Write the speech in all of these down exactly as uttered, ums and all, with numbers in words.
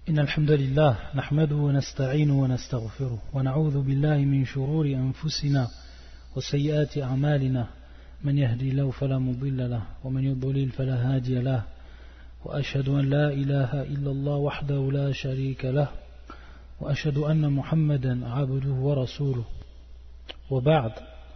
إن الحمد لله نحمده ونستعينه ونستغفره ونعوذ بالله من شرور أنفسنا وسيئات أعمالنا من يهدي الله فلا مضل له ومن يضلل فلا هادي له وأشهد أن لا إله إلا الله وحده لا شريك له وأشهد أن محمدا عبده ورسوله وبعد.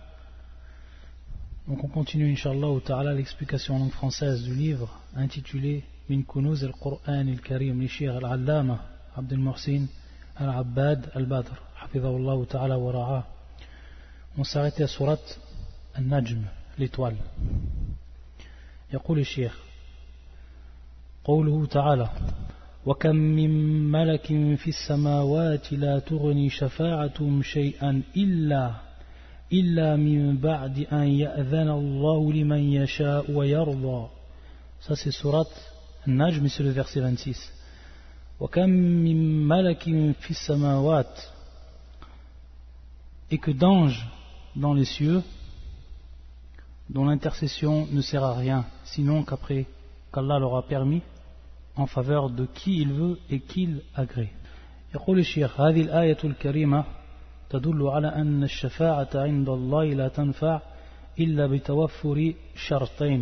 Donc on continue Inch'Allah ta'ala l'explication en langue française du livre intitulé Min Kunuz al-Qur'an al-Karim li Cheikh al-Allama Abdel Mohsin al-Abbad al-Badr hafidhahullah ta'ala wa ra'a. On s'arrêtait à surat al-Najm, l'étoile. يقول الشيخ قوله تعالى وكم من ملك في السماوات لا تغني شفاعتهم شيئا إلا إلا من بعد أن يأذن الله لمن يشاء ويرضى. Ça c'est surat Al-Najm, mais c'est le verset vingt-six. وكم من ملك في السماوات, et que d'anges dans les cieux dont l'intercession ne sert à rien sinon qu'après qu'Allah leur a permis en faveur de qui il veut et qu'il agrée. يقول الشيخ هذه الآية الكريمة تدل على أن الشفاعة عند الله لا تنفع إلا بتوفر شرطين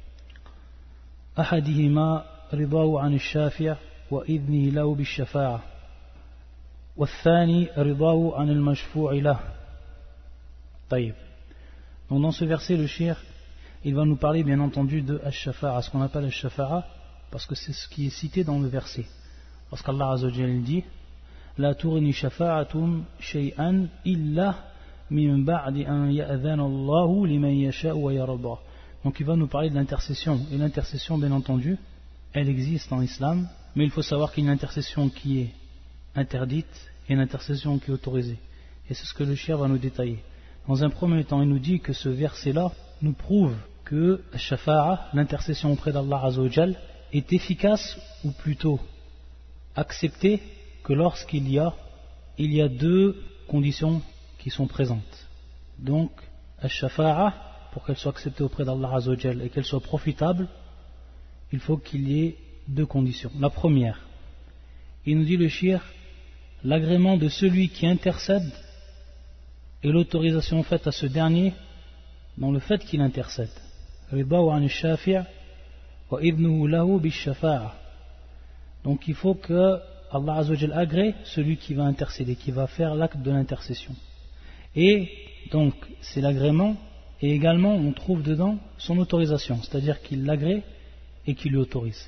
أحدهما رضاه عن الشافع وإذنه له بالشفاعة والثاني رضاه عن المشفوع له. طيب. Donc dans ce verset le cheikh il va nous parler bien entendu de Ash-Shafa'a, ce qu'on appelle Ash-Shafa'a, parce que c'est ce qui est cité dans le verset. Parce qu'Allah Azza wa Jalla dit La tughni shafa'atum shay'an illa min ba'di an ya'dhana Allahu liman yasha'u wa yarda. Donc il va nous parler de l'intercession. Et l'intercession, bien entendu, elle existe en islam, mais il faut savoir qu'il y a une intercession qui est interdite et une intercession qui est autorisée. Et c'est ce que le cheikh va nous détailler. Dans un premier temps, il nous dit que ce verset-là nous prouve que Shafa'a, l'intercession auprès d'Allah Azza wa Jal, est efficace, ou plutôt acceptée, que lorsqu'il y a, il y a deux conditions qui sont présentes. Donc, Shafa'a, pour qu'elle soit acceptée auprès d'Allah Azza wa Jal et qu'elle soit profitable, il faut qu'il y ait deux conditions. La première, il nous dit le cheikh, l'agrément de celui qui intercède et l'autorisation faite à ce dernier dans le fait qu'il intercède. Donc il faut que Allah Azza wa Jal agrée celui qui va intercéder, qui va faire l'acte de l'intercession. Et donc c'est l'agrément, et également on trouve dedans son autorisation, c'est-à-dire qu'il l'agrée et qu'il lui autorise.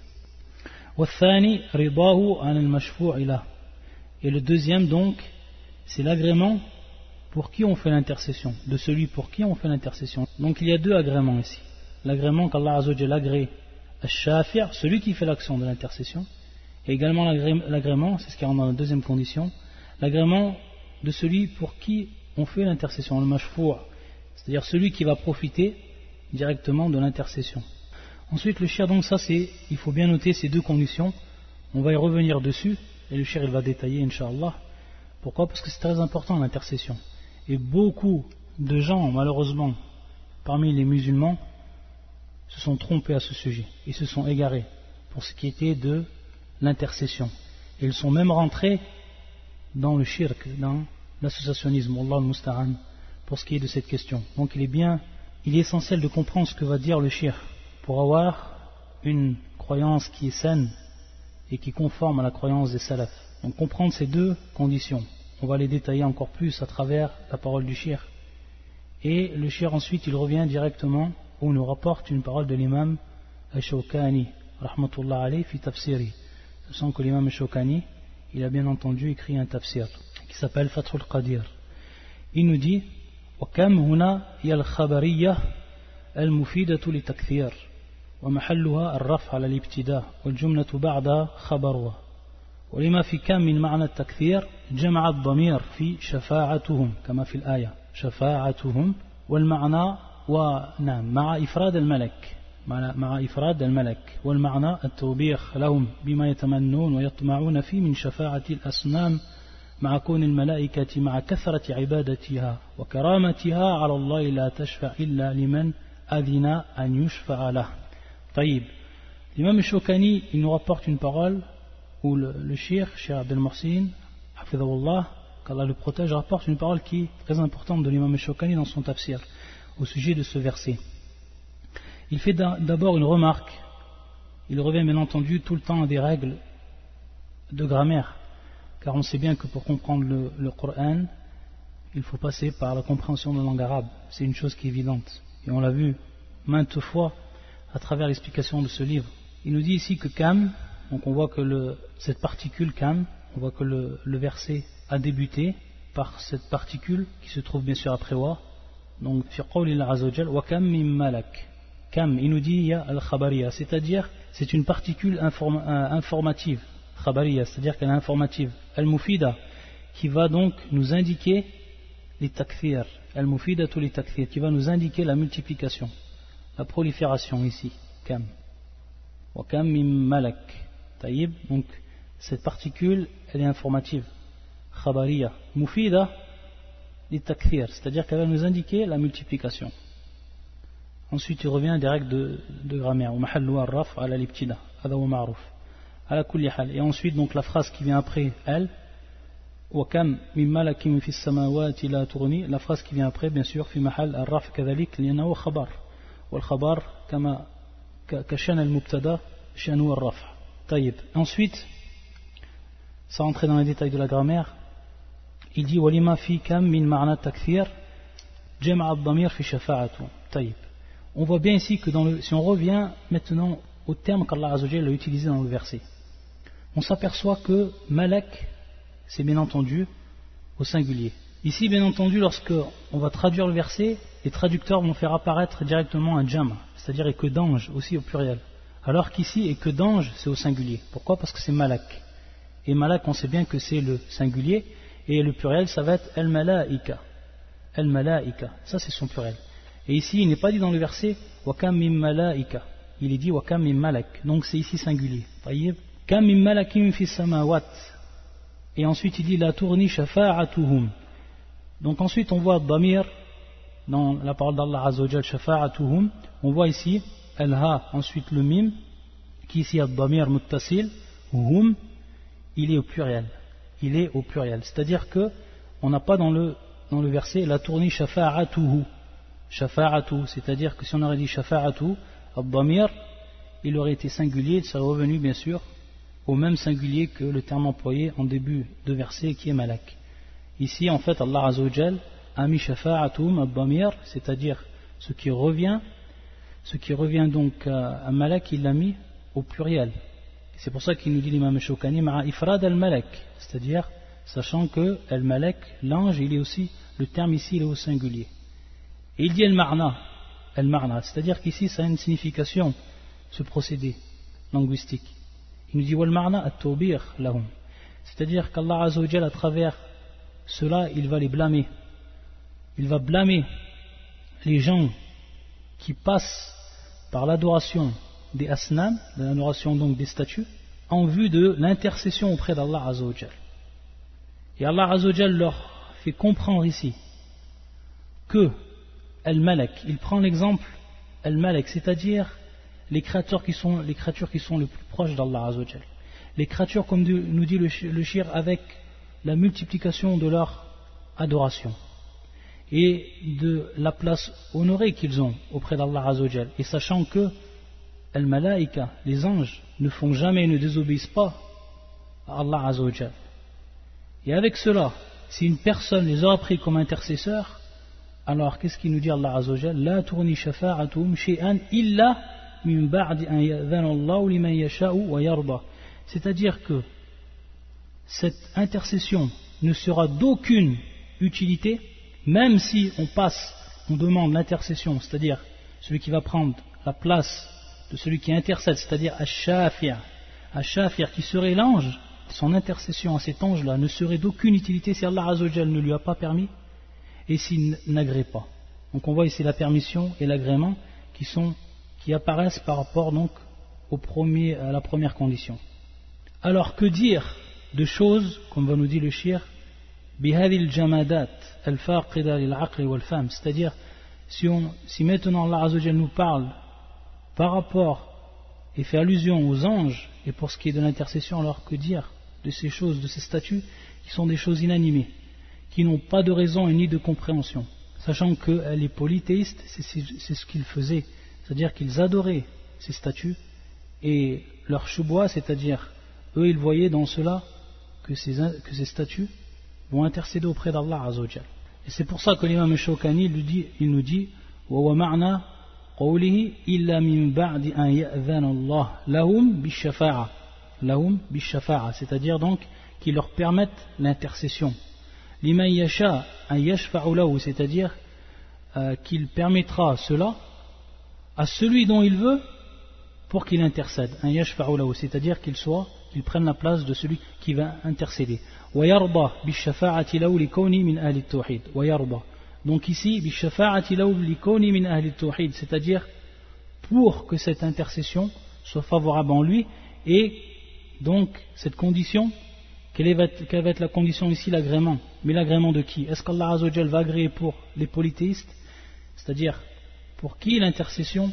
Et le deuxième donc, c'est l'agrément pour qui on fait l'intercession, de celui pour qui on fait l'intercession. Donc il y a deux agréments ici. L'agrément qu'Allah Azza wa Jalla agrée Ash-Shafi', celui qui fait l'action de l'intercession, et également l'agrément, c'est ce qui rentre dans la deuxième condition, l'agrément de celui pour qui on fait l'intercession, le mashfou', c'est-à-dire celui qui va profiter directement de l'intercession. Ensuite le cheikh, donc ça c'est, il faut bien noter ces deux conditions, on va y revenir dessus, et le cheikh il va détailler Inch'Allah. Pourquoi? Parce que c'est très important l'intercession. Et beaucoup de gens, malheureusement, parmi les musulmans, se sont trompés à ce sujet. Ils se sont égarés pour ce qui était de l'intercession. Et ils sont même rentrés dans le shirk, dans l'associationnisme, Allah al-Musta'an, pour ce qui est de cette question. Donc il est bien, il est essentiel de comprendre ce que va dire le shirk pour avoir une croyance qui est saine et qui est conforme à la croyance des salafs. Donc comprendre ces deux conditions. On va les détailler encore plus à travers la parole du cheikh. Et le cheikh ensuite il revient directement où il nous rapporte une parole de l'imam Ash-Shawkani rahmatullah alayhi fi tafsiri. Ce sont que l'imam Ash-Shawkani il a bien entendu écrit un tafsir qui s'appelle Fathul Qadir. Il nous dit وكم هنا هي الخبرية المفيدة للتكثير ومحلها الرفع على الابتداء والجملة بعدها خبرها ولما في كم من معنى التكثير جمع الضمير في شفاعتهم كما في الآية شفاعتهم والمعنى ونعم مع إفراد الملك مع, مع إفراد الملك والمعنى التوبيخ لهم بما يتمنون ويطمعون فيه من شفاعة الأصنام مع كون الملائكة مع كثرة عبادتها وكرامتها على الله لا تشفع إلا لمن أذن أن يشفع له. طيب. L'imam Shawkani il nous rapporte une parole où le, le shir, Cheikh Abdel Mohsin, hafidhahullah, qu'Allah le protège, rapporte une parole qui est très importante de l'imam al-Shawkani dans son tafsir, au sujet de ce verset. Il fait d'abord une remarque, il revient bien entendu tout le temps à des règles de grammaire, car on sait bien que pour comprendre le, le Coran, il faut passer par la compréhension de la langue arabe, c'est une chose qui est évidente, et on l'a vu maintes fois à travers l'explication de ce livre. Il nous dit ici que kam, donc on voit que le, cette particule kam, on voit que le, le verset a débuté par cette particule qui se trouve bien sûr après wa, donc fi qawlillah azza wa jal wa kam min malak. Kam, il nous dit il y a al-khabariya, c'est-à-dire c'est une particule inform, euh, informative, khabariya, c'est-à-dire qu'elle est informative, al-mufida, qui va donc nous indiquer les takfir, al-mufida tous les takfir, qui va nous indiquer la multiplication, la prolifération ici, kam. Wa kam min malak, taïb, donc cette particule elle est informative, khabariya, mufida les takfir, c'est-à-dire qu'elle va nous indiquer la multiplication. Ensuite, il revient à des règles de, de grammaire. Et ensuite, donc, la phrase qui vient après elle, la phrase qui vient après, bien sûr, ensuite, sans entrer dans les détails de la grammaire, il dit on voit bien ici que dans le, si on revient maintenant au terme qu'Allah Azza wa Jalla a utilisé dans le verset, on s'aperçoit que malak, c'est bien entendu au singulier. Ici, bien entendu, lorsque on va traduire le verset, les traducteurs vont faire apparaître directement un jam, c'est-à-dire et que d'ange aussi au pluriel. Alors qu'ici, et que d'ange, c'est au singulier. Pourquoi? Parce que c'est malak. Et malak, on sait bien que c'est le singulier, et le pluriel, ça va être el malaika. El malaika, ça c'est son pluriel. Et ici, il n'est pas dit dans le verset Wakam min malaika, il est dit Wakam min malak, donc c'est ici singulier. Kam min malakim fi samawat. Et ensuite, il dit La tourni shafa'atuhum. Donc ensuite, on voit Damir dans la parole d'Allah Azza wa Jal, shafa'atuhum. On voit ici Al-Ha, ensuite le mim, qui ici a Damir muttasil, hum, il est au pluriel. Il est au pluriel. C'est-à-dire que on n'a pas dans le, dans le verset La tourni shafa'atuhu. Shafa'atu, c'est-à-dire que si on aurait dit shafa'atu, ad-damir, il aurait été singulier, ça aurait revenu bien sûr au même singulier que le terme employé en début de verset qui est malak. Ici en fait Allah Azza wa Jal a mis shafa'atum ad-damir, c'est-à-dire ce qui revient, ce qui revient donc à malak, il l'a mis au pluriel. C'est pour ça qu'il nous dit l'imam Shawkani ma'a ifrad al-malak, c'est-à-dire sachant que al-malak, l'ange, il est aussi, le terme ici il est au singulier. Et il dit al-ma'na, al-ma'na, c'est-à-dire qu'ici ça a une signification, ce procédé linguistique. Il nous dit wal-ma'na at-tawbir lahum, c'est-à-dire qu'Allah Azza wa Jal à travers cela il va les blâmer. Il va blâmer les gens qui passent par l'adoration des asnam, de l'adoration donc des statues, en vue de l'intercession auprès d'Allah Azza wa Jal. Et Allah Azza wa Jal leur fait comprendre ici que Al-Malak, il prend l'exemple Al-Malak, c'est-à-dire les créatures qui sont les créatures qui sont les plus proches d'Allah Azza wa Jal. Les créatures, comme nous dit le shir, avec la multiplication de leur adoration et de la place honorée qu'ils ont auprès d'Allah Azza wa Jal. Et sachant que Al-Malaika, les anges, ne font jamais, ne désobéissent pas à Allah Azza wa Jal. Et avec cela, si une personne les aura pris comme intercesseurs, alors qu'est-ce qu'il nous dit Allah Azza wa Jal? La tourni shafa'atum shay'an illa min ba'di an ya'dhana Allahu liman yasha'u wa yarda. C'est-à-dire que cette intercession ne sera d'aucune utilité, même si on passe, on demande l'intercession, c'est-à-dire celui qui va prendre la place de celui qui intercède, c'est-à-dire Ash-Shafir, Ash-Shafir qui serait l'ange, son intercession à cet ange-là ne serait d'aucune utilité si Allah Azza wa Jal ne lui a pas permis et s'il n'agrée pas. Donc on voit ici la permission et l'agrément qui sont, qui apparaissent par rapport donc au premier, à la première condition. Alors que dire de choses, comme va nous dire le shir, bihadil jamadat al-faqida lil-aqli wal-fahm, c'est-à-dire si, on, si maintenant Allah Azza wa Jal nous parle par rapport et fait allusion aux anges, et pour ce qui est de l'intercession, alors que dire de ces choses, de ces statues qui sont des choses inanimées, qui n'ont pas de raison et ni de compréhension, sachant que les polythéistes, c'est ce qu'ils faisaient, c'est-à-dire qu'ils adoraient ces statues, et leur choubwa, c'est-à-dire eux ils voyaient dans cela que ces, que ces statues vont intercéder auprès d'Allah Azzawajal. Et c'est pour ça que l'imam Shawkani il, dit, il nous dit wa ma'na qawlihi illa min ba'di an ya'dhana Allah lahum bishafa'a, lahum bishafa'a, c'est-à-dire donc qu'ils leur permettent l'intercession, liman yasha an yashfa'u lahu, c'est-à-dire euh, qu'il permettra cela à celui dont il veut pour qu'il intercède, un yashfa'u lahu, c'est-à-dire qu'il soit, qu'il prenne la place de celui qui va intercéder. Wa yarda bishafa'ati lahu likawni min ahli at-tauhid. Wa yarda. Donc ici, bishafa'ati lahu likawni min ahli at-tauhid, c'est-à-dire pour que cette intercession soit favorable en lui, et donc cette condition, quelle va être, quelle va être la condition ici, l'agrément. Mais l'agrément de qui? Est-ce qu'Allah Azza wa Jal va agréer pour les polythéistes, c'est-à-dire pour qui l'intercession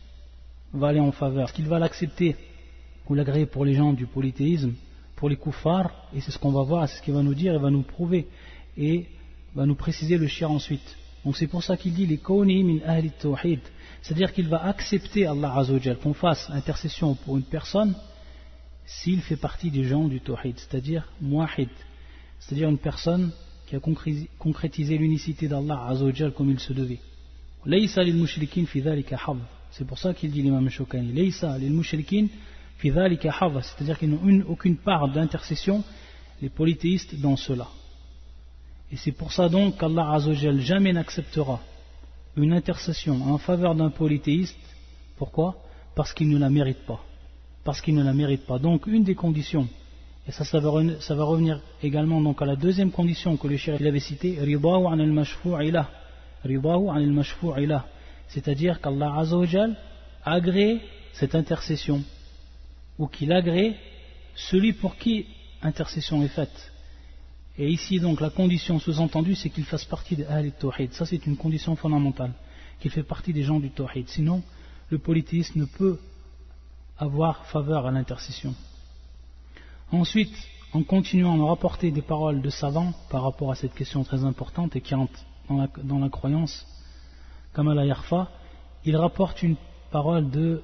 va aller en faveur? Est-ce qu'il va l'accepter ou l'agréer pour les gens du polythéisme, pour les koufars? Et c'est ce qu'on va voir, c'est ce qu'il va nous dire, il va nous prouver et va nous préciser le shir ensuite. Donc c'est pour ça qu'il dit les kawni min ahli tawhid, c'est-à-dire qu'il va accepter Allah Azza wa Jal qu'on fasse intercession pour une personne s'il fait partie des gens du tawhid, c'est-à-dire muwahid, c'est-à-dire une personne qui a concrétisé l'unicité d'Allah Azza wa Jal comme il se devait. Laysa lil mushrikin fi dhalika hadd. C'est pour ça qu'il dit l'imam Shawkani, Laysa lil mushrikin fi dhalika hadd, c'est-à-dire qu'ils n'ont une, aucune part d'intercession, les polythéistes, dans cela. Et c'est pour ça donc qu'Allah Azza wa Jal jamais n'acceptera une intercession en faveur d'un polythéiste. Pourquoi? Parce qu'il ne la mérite pas. Parce qu'il ne la mérite pas. Donc une des conditions, et ça, ça, va, ça va revenir également donc à la deuxième condition que le cheikh avait citée, ridahu an al-mashfu'i lah, ridahu an al-mashfu'i lah, c'est-à-dire qu'Allah Azza wa Jal agrée cette intercession, ou qu'il agrée celui pour qui intercession est faite. Et ici donc la condition sous-entendue, c'est qu'il fasse partie de Ahl al-Tawhid. Ça c'est une condition fondamentale, qu'il fait partie des gens du Tawhid. Sinon le polythéiste ne peut avoir faveur à l'intercession. Ensuite, en continuant à rapporter des paroles de savants par rapport à cette question très importante et qui entre dans la, dans la croyance, Kamal Yarfa, il rapporte une parole de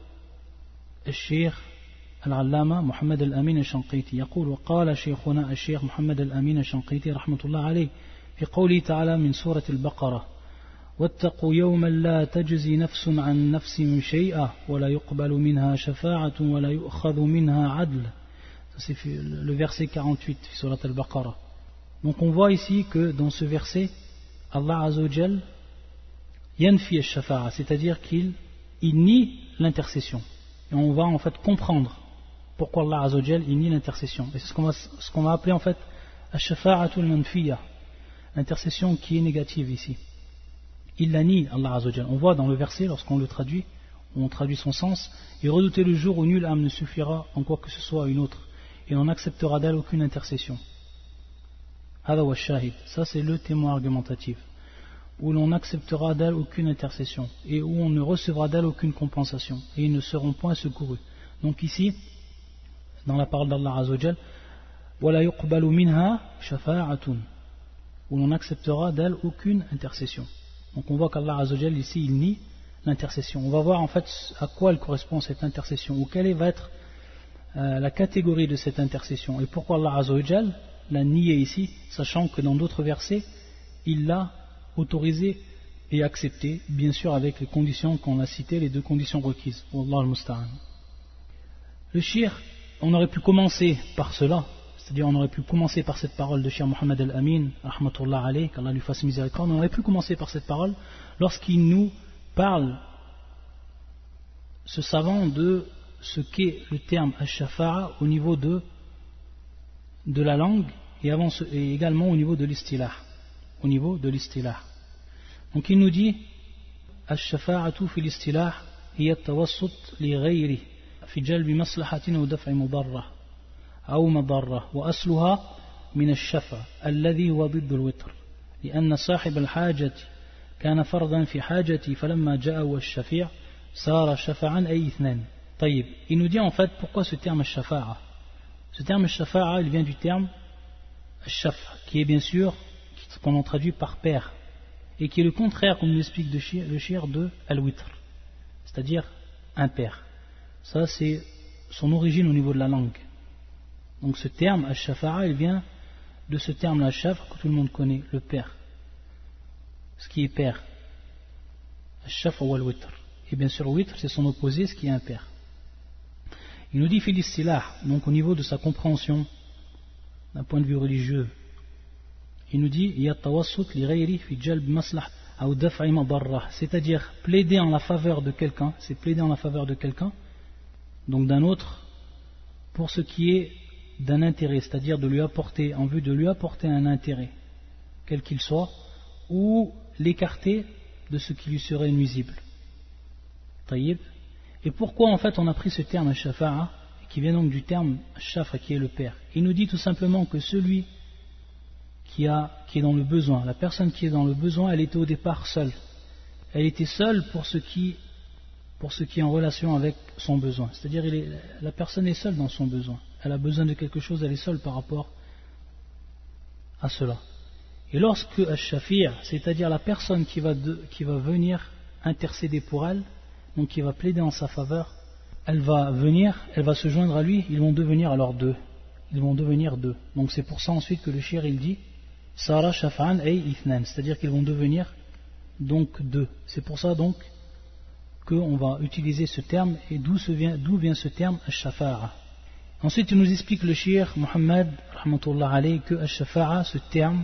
Cheikh العلامة محمد الأمين الشنقيطي يقول وقال شيخنا الشيخ محمد الأمين الشنقيطي رحمة الله عليه في قوله تعالى من سورة البقرة واتقوا يوما لا تجزي نفس عن نفس شيئا ولا يقبل منها شفاعة ولا يؤخذ منها عدل. C'est le verset quarante-huit de Surat al-Baqarah. Donc on voit ici que dans ce verset Allah Azza wa Jal yanfi al-shafa'a, c'est-à-dire qu'il il nie l'intercession. Et on va en fait comprendre pourquoi Allah Azza wa Jal il nie l'intercession. Et c'est ce qu'on va, ce qu'on va appeler en fait al-shafa'atul manfiya, l'intercession qui est négative ici. Il la nie, Allah Azza wa Jal. On voit dans le verset, lorsqu'on le traduit, on traduit son sens, et redouter le jour où nulle âme ne suffira en quoi que ce soit à une autre, et on n'acceptera d'elle aucune intercession. Hada wa shahid, ça c'est le témoin argumentatif, où l'on n'acceptera d'elle aucune intercession, et où on ne recevra d'elle aucune compensation, et ils ne seront point secourus. Donc ici, dans la parole d'Allah Azza wa Jal, وَلَا يُقْبَلُ مِنْهَا شَفَاعَةٌ, où l'on n'acceptera d'elle aucune intercession. Donc on voit qu'Allah Azza wa Jal ici il nie l'intercession. On va voir en fait à quoi elle correspond cette intercession, ou quelle va être euh, la catégorie de cette intercession, et pourquoi Allah Azza wa Jal l'a nié ici, sachant que dans d'autres versets il l'a autorisé et accepté, bien sûr avec les conditions qu'on a citées, les deux conditions requises. Wallah al-musta'an. Le shir, on aurait pu commencer par cela, c'est-à-dire on aurait pu commencer par cette parole de Cheikh Mohammed al-Amin, rahmatullah alayh, qu'Allah lui fasse miséricorde, on aurait pu commencer par cette parole lorsqu'il nous parle, ce savant, de ce qu'est le terme al-shafa'a au niveau de, de la langue et, avant, et également au niveau de l'istilah. Au niveau de l'istilah. Donc il nous dit al-shafa'atu fi l'istilah hiya at-tawassut li ghayri fi jalbi maslahatin wa daf'i mudarrah أو مضرة وأصلها من الشفع الذي هو ضد الوتر لأن صاحب الحاجة كان فرضا في حاجتي فلما جاء الشفيع صار شفعا أي اثنان. Taïb. Il nous dit en fait pourquoi ce terme al-shafa'a. Ce terme al-shafa'a, il vient du terme al-shaf, qui est bien sûr, qu'on en traduit par père, et qui est le contraire, comme nous l'explique le shir, de al-witr, c'est-à-dire un père. Ça, c'est son origine au niveau de la langue. Donc ce terme al-shafa'a, il vient de ce terme al-shaf que tout le monde connaît, le père, ce qui est père, al-shaf ou al-witr. Et bien sûr, witr, c'est son opposé, ce qui est impair. Il nous dit fil istilah, donc au niveau de sa compréhension, d'un point de vue religieux, il nous dit c'est-à-dire plaider en la faveur de quelqu'un, c'est plaider en la faveur de quelqu'un, donc d'un autre, pour ce qui est d'un intérêt, c'est-à-dire de lui apporter, en vue de lui apporter un intérêt, quel qu'il soit, ou l'écarter de ce qui lui serait nuisible. Taïb. Et pourquoi en fait on a pris ce terme al-shafa'a, qui vient donc du terme al-shafa, qui est le père? Il nous dit tout simplement que celui qui, a, qui est dans le besoin, la personne qui est dans le besoin, elle était au départ seule. Elle était seule pour ce qui, pour ce qui est en relation avec son besoin. C'est-à-dire la personne est seule dans son besoin. Elle a besoin de quelque chose, elle est seule par rapport à cela. Et lorsque al-shafi', c'est-à-dire la personne qui va, de, qui va venir intercéder pour elle, donc qui va plaider en sa faveur, elle va venir, elle va se joindre à lui, ils vont devenir alors deux. Ils vont devenir deux. Donc c'est pour ça ensuite que le shir il dit Sara shaf'an ay ithnan, c'est-à-dire qu'ils vont devenir donc deux. C'est pour ça donc qu'on va utiliser ce terme, et d'où vient, d'où vient ce terme al-shafa'a. Ensuite il nous explique le shir Muhammad rahmatullah alayhi que al-shafa'a, ce terme,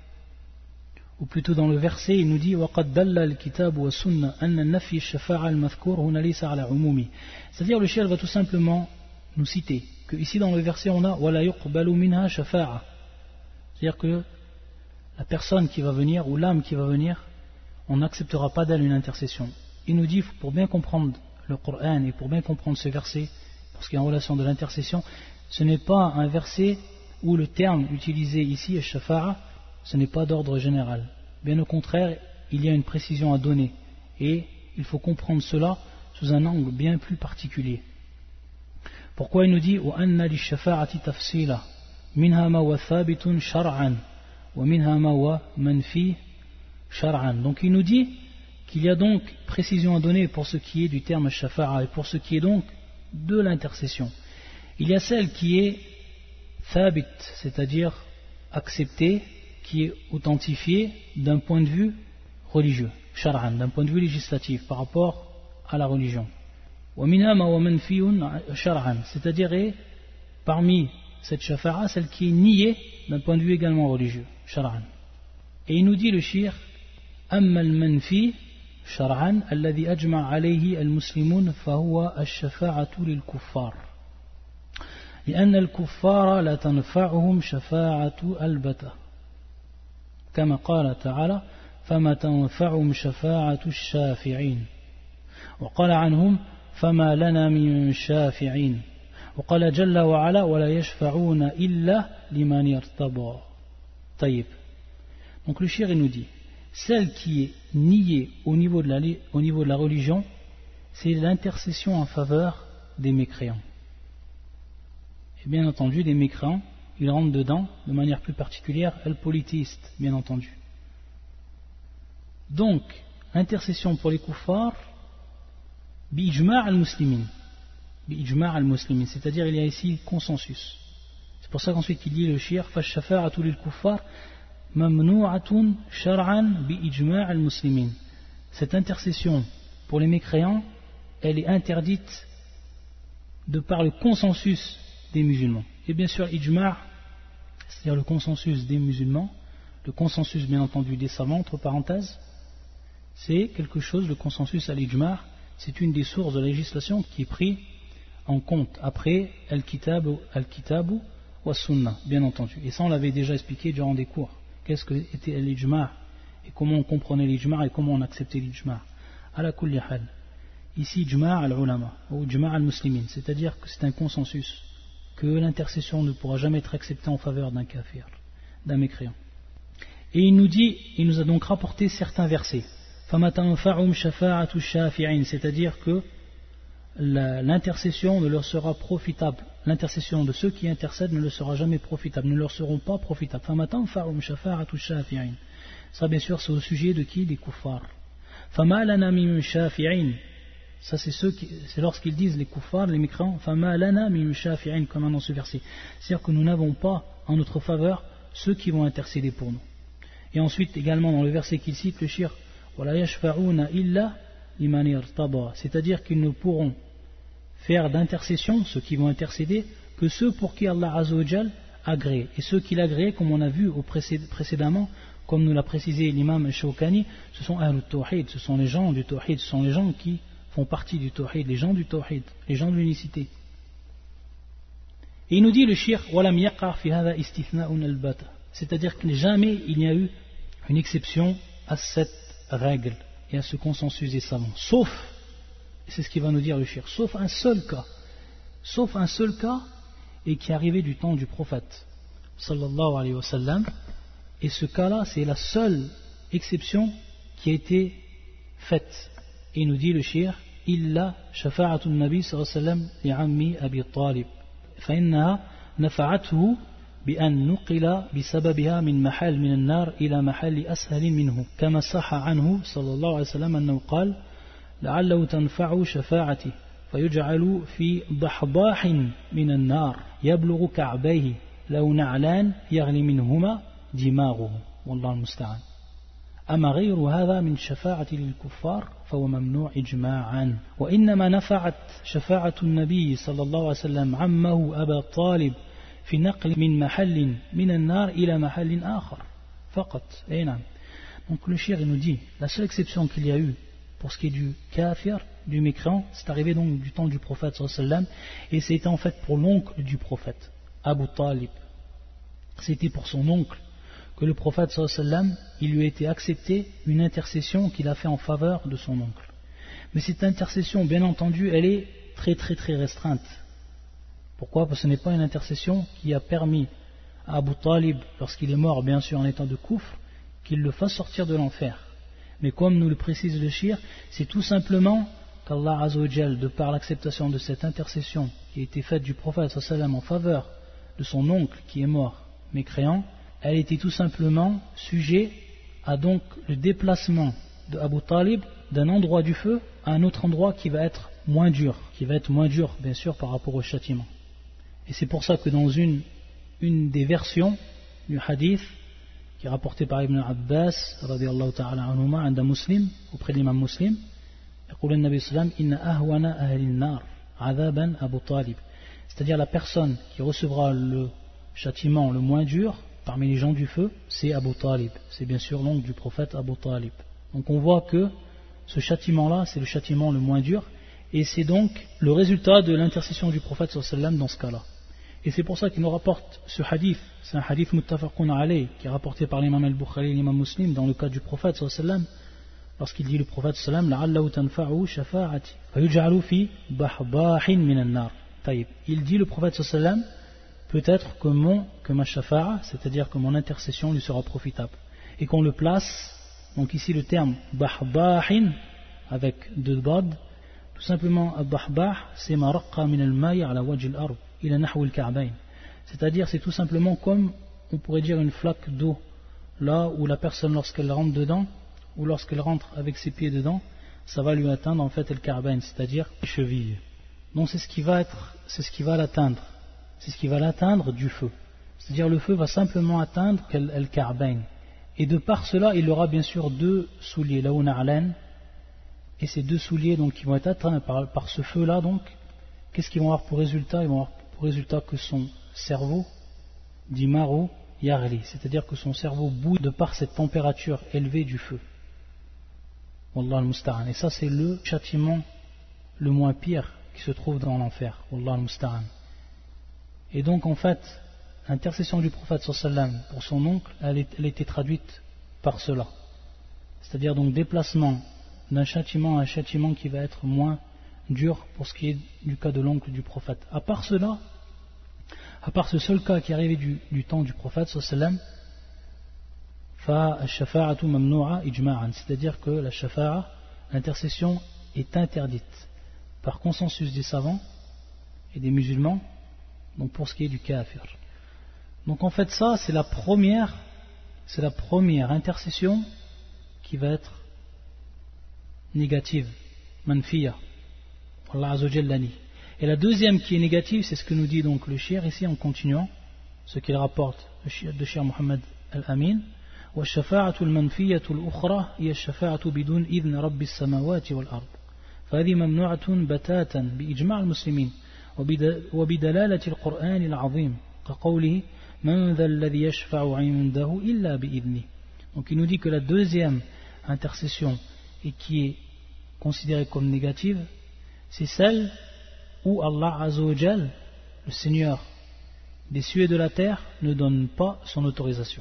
ou plutôt dans le verset, il nous dit وَقَدْ دَلَّ الْكِتَابُ وَالسُّنَّةُ أَنَّ النَّفْيِ الشَّفَاعَةِ الْمَذْكُورُ هُنَا لَيْسَ عَلَى عُمُومِهِ. C'est-à-dire le shir va tout simplement nous citer que ici dans le verset on a وَلَا يُقْبَلُ مِنْهَا شَفَاعَةً, c'est-à-dire que la personne qui va venir, ou l'âme qui va venir, on n'acceptera pas d'elle une intercession. Il nous dit, pour bien comprendre le Coran et pour bien comprendre ce verset, parce qu'il y a en relation de l'intercession, ce n'est pas un verset où le terme utilisé ici, al-shafa'a, ce n'est pas d'ordre général. Bien au contraire, il y a une précision à donner. Et il faut comprendre cela sous un angle bien plus particulier. Pourquoi il nous dit وَأَنَّ لِلشَّفَاعَةِ تَفْصِيلًا مِنْهَا مَا هُوَ ثَابِتٌ شَرْعًا وَمِنْهَا مَا هُوَ مَنْفِي شَرْعًا. Donc il nous dit qu'il y a donc précision à donner pour ce qui est du terme shafa'a et pour ce qui est donc de l'intercession. Il y a celle qui est thabit, c'est-à-dire acceptée, qui est authentifié d'un point de vue religieux, shar'an, d'un point de vue législatif par rapport à la religion. C'est-à-dire parmi cette shafa'a, celle qui est niée d'un point de vue également religieux, shar'an. Et il nous dit le shir أما المنفي شرعا الذي أجمع عليه المسلمون فهو الشفاعة للكفار لأن الكفار لا تنفعهم شفاعة البتة كما قال تعالى فما تنفعهم شفاعة الشافعين وقال عنهم فما لنا من شافعين وقال جل وعلا ولا يشفعون إلا لمن يرتضى. طيب. Donc le shir nous dit celle qui est niée au niveau de la, au niveau de la religion, c'est l'intercession en faveur des mécréants. Et bien entendu, des mécréants, ils rentrent dedans, de manière plus particulière, les polythéistes, bien entendu. Donc, l'intercession pour les kuffars, bi-ijma' al-muslimin, bi-ijma' al-muslimin, c'est-à-dire il y a ici consensus. C'est pour ça qu'ensuite il dit le shir, fa-shafa'atu lil-kuffar, mamnu'atun shar'an bi-ijma' al-muslimin. Cette intercession pour les mécréants, elle est interdite de par le consensus des musulmans. Et bien sûr, ijma', c'est-à-dire le consensus des musulmans, le consensus bien entendu des savants, entre parenthèses, c'est quelque chose, le consensus à l'ijma', c'est une des sources de la législation qui est prise en compte après al-kitab al-kitabu wa sunnah, bien entendu. Et ça on l'avait déjà expliqué durant des cours. Qu'est-ce que était l'ijma' et comment on comprenait l'ijma' et comment on acceptait l'ijma'. Ala kulli hal. Ici, ijma' al-ulama ou ijma' al-muslimin, c'est-à-dire que c'est un consensus que l'intercession ne pourra jamais être acceptée en faveur d'un kafir, d'un mécréant. Et il nous dit, il nous a donc rapporté certains versets. C'est-à-dire que l'intercession ne leur sera profitable. L'intercession de ceux qui intercèdent ne leur sera jamais profitable, ne leur seront pas profitables. Ça, bien sûr, c'est au sujet de qui? Des kuffars. Ça, c'est ceux qui, c'est lorsqu'ils disent les kuffars, les mécréants, comme dans ce verset. C'est-à-dire que nous n'avons pas en notre faveur ceux qui vont intercéder pour nous. Et ensuite, également, dans le verset qu'il cite, le shir, c'est-à-dire qu'ils ne pourront faire d'intercession, ceux qui vont intercéder, que ceux pour qui Allah Azza wa Jal agrée. Et ceux qu'il agrée, comme on a vu au précédemment, comme nous l'a précisé l'imam al-Shawkani, ce sont Ahlul Tawhid, ce sont les gens du Tawhid, ce sont les gens qui font partie du Tawhid, les gens du Tawhid, les gens de l'unicité. Et il nous dit le shir, c'est-à-dire que jamais il n'y a eu une exception à cette règle et à ce consensus des savants, sauf, c'est ce qu'il va nous dire le shir, sauf un seul cas, sauf un seul cas, et qui est arrivé du temps du prophète, sallallahu alayhi wa sallam, et ce cas-là, c'est la seule exception qui a été faite. Et il nous dit le shir, illa shafa'atun nabi sallallahu alayhi wa sallam li'ammi Abi Talib, فإنها نفعته بأن نقل بسببها من محل من النار إلى محل أسهل منه كما صح عنه صلى الله عليه وسلم أنه قال لعله تنفع شفاعتي فيجعل في ضحضاح من النار يبلغ كعبيه لو نعلان يغلي منهما دماغه والله المستعان أما غير هذا من شفاعة للكفار فهو ممنوع إجماعا وإنما نفعت شفاعة النبي صلى الله عليه وسلم عمه أبا طالب في نقل من محل من النار إلى محل آخر فقط. أي نعم. Donc le shir il nous dit la seule exception qu'il y a eu pour ce qui est du kafir, du mécréant, c'est arrivé donc du temps du prophète sallallahu alayhi wa sallam, et c'était en fait pour l'oncle du prophète, Abu Talib. C'était pour son oncle que le prophète sallallahu alayhi wa sallam, il lui a été accepté une intercession qu'il a fait en faveur de son oncle. Mais cette intercession, bien entendu, elle est très très très restreinte. Pourquoi? Parce que ce n'est pas une intercession qui a permis à Abu Talib, lorsqu'il est mort, bien sûr en état de koufr, qu'il le fasse sortir de l'enfer. Mais comme nous le précise le shir, c'est tout simplement qu'Allah Azza wa Jal, de par l'acceptation de cette intercession qui a été faite du prophète sallallahu alayhi wa sallam en faveur de son oncle qui est mort mécréant, elle était tout simplement sujet à donc le déplacement de Abu Talib d'un endroit du feu à un autre endroit qui va être moins dur, qui va être moins dur bien sûr par rapport au châtiment. Et c'est pour ça que dans une, une des versions du hadith qui est rapporté par Ibn Abbas radiyallahu ta'ala anhuma عند مسلم auprès de l'imam Muslim, يقول النبي صلى الله عليه وسلم إن أهون أهل النار عذابا أبو طالب, c'est-à-dire la personne qui recevra le châtiment le moins dur parmi les gens du feu, c'est Abu Talib, c'est bien sûr l'oncle du prophète Abu Talib. Donc on voit que ce châtiment-là, c'est le châtiment le moins dur, et c'est donc le résultat de l'intercession du prophète sallallahu alayhi wa sallam dans ce cas-là. Et c'est pour ça qu'il nous rapporte ce hadith, c'est un hadith muttafaqun alayh, qui est rapporté par l'imam al-Bukhari et l'imam Muslim dans le cas du prophète sallallahu alayhi wa sallam, lorsqu'il dit le prophète sallallahu alayhi wa sallam la'allahu tanfa'u shafa'ati fayuj'alu fi bahbahin min an-nar. Il dit le prophète sallallahu alayhi wa sallam, peut-être que, mon, que ma shafa'a, c'est-à-dire que mon intercession lui sera profitable. Et qu'on le place, donc ici le terme bahbahin, avec deux bad, tout simplement bahbah, c'est ma raqqa min al-ma'i ala wajh al-ard ila nahw al-ka'bayn. C'est-à-dire c'est tout simplement comme, on pourrait dire une flaque d'eau, là où la personne lorsqu'elle rentre dedans, ou lorsqu'elle rentre avec ses pieds dedans, ça va lui atteindre en fait al-ka'bayn, c'est-à-dire les chevilles. Donc c'est ce qui va être, c'est ce qui va l'atteindre. C'est ce qui va l'atteindre du feu. C'est-à-dire le feu va simplement atteindre al-Ka'bayn. Et de par cela, il aura bien sûr deux souliers, là où na'lan, et ces deux souliers donc, qui vont être atteints par, par ce feu-là, donc, qu'est-ce qu'ils vont avoir pour résultat? Ils vont avoir pour résultat que son cerveau, dimaru yarli, c'est-à-dire que son cerveau bouille de par cette température élevée du feu. Wallah al-Musta'an. Et ça, c'est le châtiment le moins pire qui se trouve dans l'enfer. Wallah al-Musta'an. Et donc en fait, l'intercession du prophète sallallahu alayhi wa sallam pour son oncle, elle, est, elle a été traduite par cela. C'est-à-dire donc déplacement d'un châtiment à un châtiment qui va être moins dur pour ce qui est du cas de l'oncle du prophète. À part cela, à part ce seul cas qui est arrivé du, du temps du prophète sallallahu alayhi wa sallam, fa shafa'atu mamnu'a ijma'an, c'est-à-dire que la shafa'a, l'intercession est interdite par consensus des savants et des musulmans, donc pour ce qui est du kafir. Donc en fait ça c'est la première, c'est la première intercession qui va être négative, manfiya. Allah Azza wa Jalla l'a dit. Et la deuxième qui est négative, c'est ce que nous dit donc le shir ici en continuant, ce qu'il rapporte de Cheikh Mohammed Al-Amin. والشفاعة المنفية الأخرى هي الشفاعة بدون إذن رب السماوات والأرض فهذه ممنوعة بتاتا بإجماع المسلمين وبدلالة القرآن العظيم كقوله من ذا الذي يشفع عنده إلا بإذنه. Donc il nous dit que la deuxième intercession et qui est considérée comme négative, c'est celle où Allah Azza wa Jal, le Seigneur des cieux et de la terre, ne donne pas son autorisation.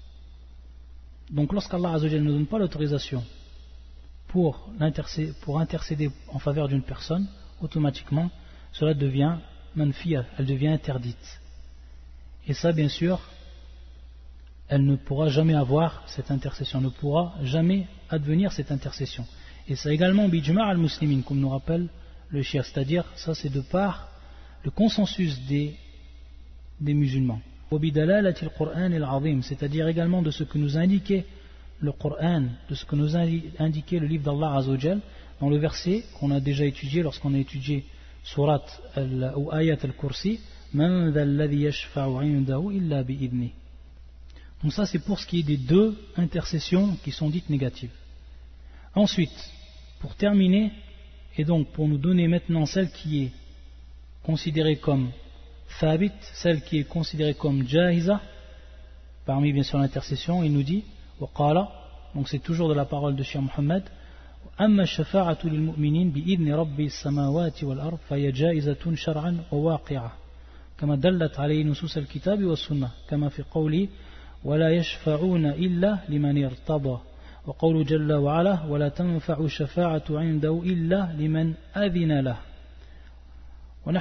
Donc lorsqu'Allah Azza wa Jal ne donne pas l'autorisation pour, pour intercéder en faveur d'une personne, automatiquement cela devient manfiya, elle devient interdite. Et ça bien sûr, elle ne pourra jamais avoir cette intercession, ne pourra jamais advenir cette intercession. Et ça également bijma' al-muslimin, comme nous rappelle le shir, c'est-à-dire ça c'est de par le consensus des, des musulmans. C'est-à-dire également de ce que nous indiquait le Coran, de ce que nous indiquait le livre d'Allah Azza wa Jal, dans le verset qu'on a déjà étudié lorsqu'on a étudié Surat ou Ayat al-Kursi, Man dha alladhi yashfa'u 'indahu illa bi'idhnih. Donc ça c'est pour ce qui est des deux intercessions qui sont dites négatives. Ensuite, pour terminer, et donc pour nous donner maintenant celle qui est considérée comme Thabit, celle qui est considérée comme Jahiza, parmi bien sûr l'intercession, il nous dit Waqala, donc c'est toujours de la parole de Cheikh Mohammed, Amma shafa'atu lil mu'minin bi idni rabbi samawati wal ard fa hiya jaizatun shar'an wa waqi'ah kama dallat alayhi nusus al kitab wa sunnah kama fi qawli wa la yashfa'una illa liman irtada wa qawlu jalla wa ala wa la tanfa'u shafa'atu 'indahu illa liman adhina lahu. Et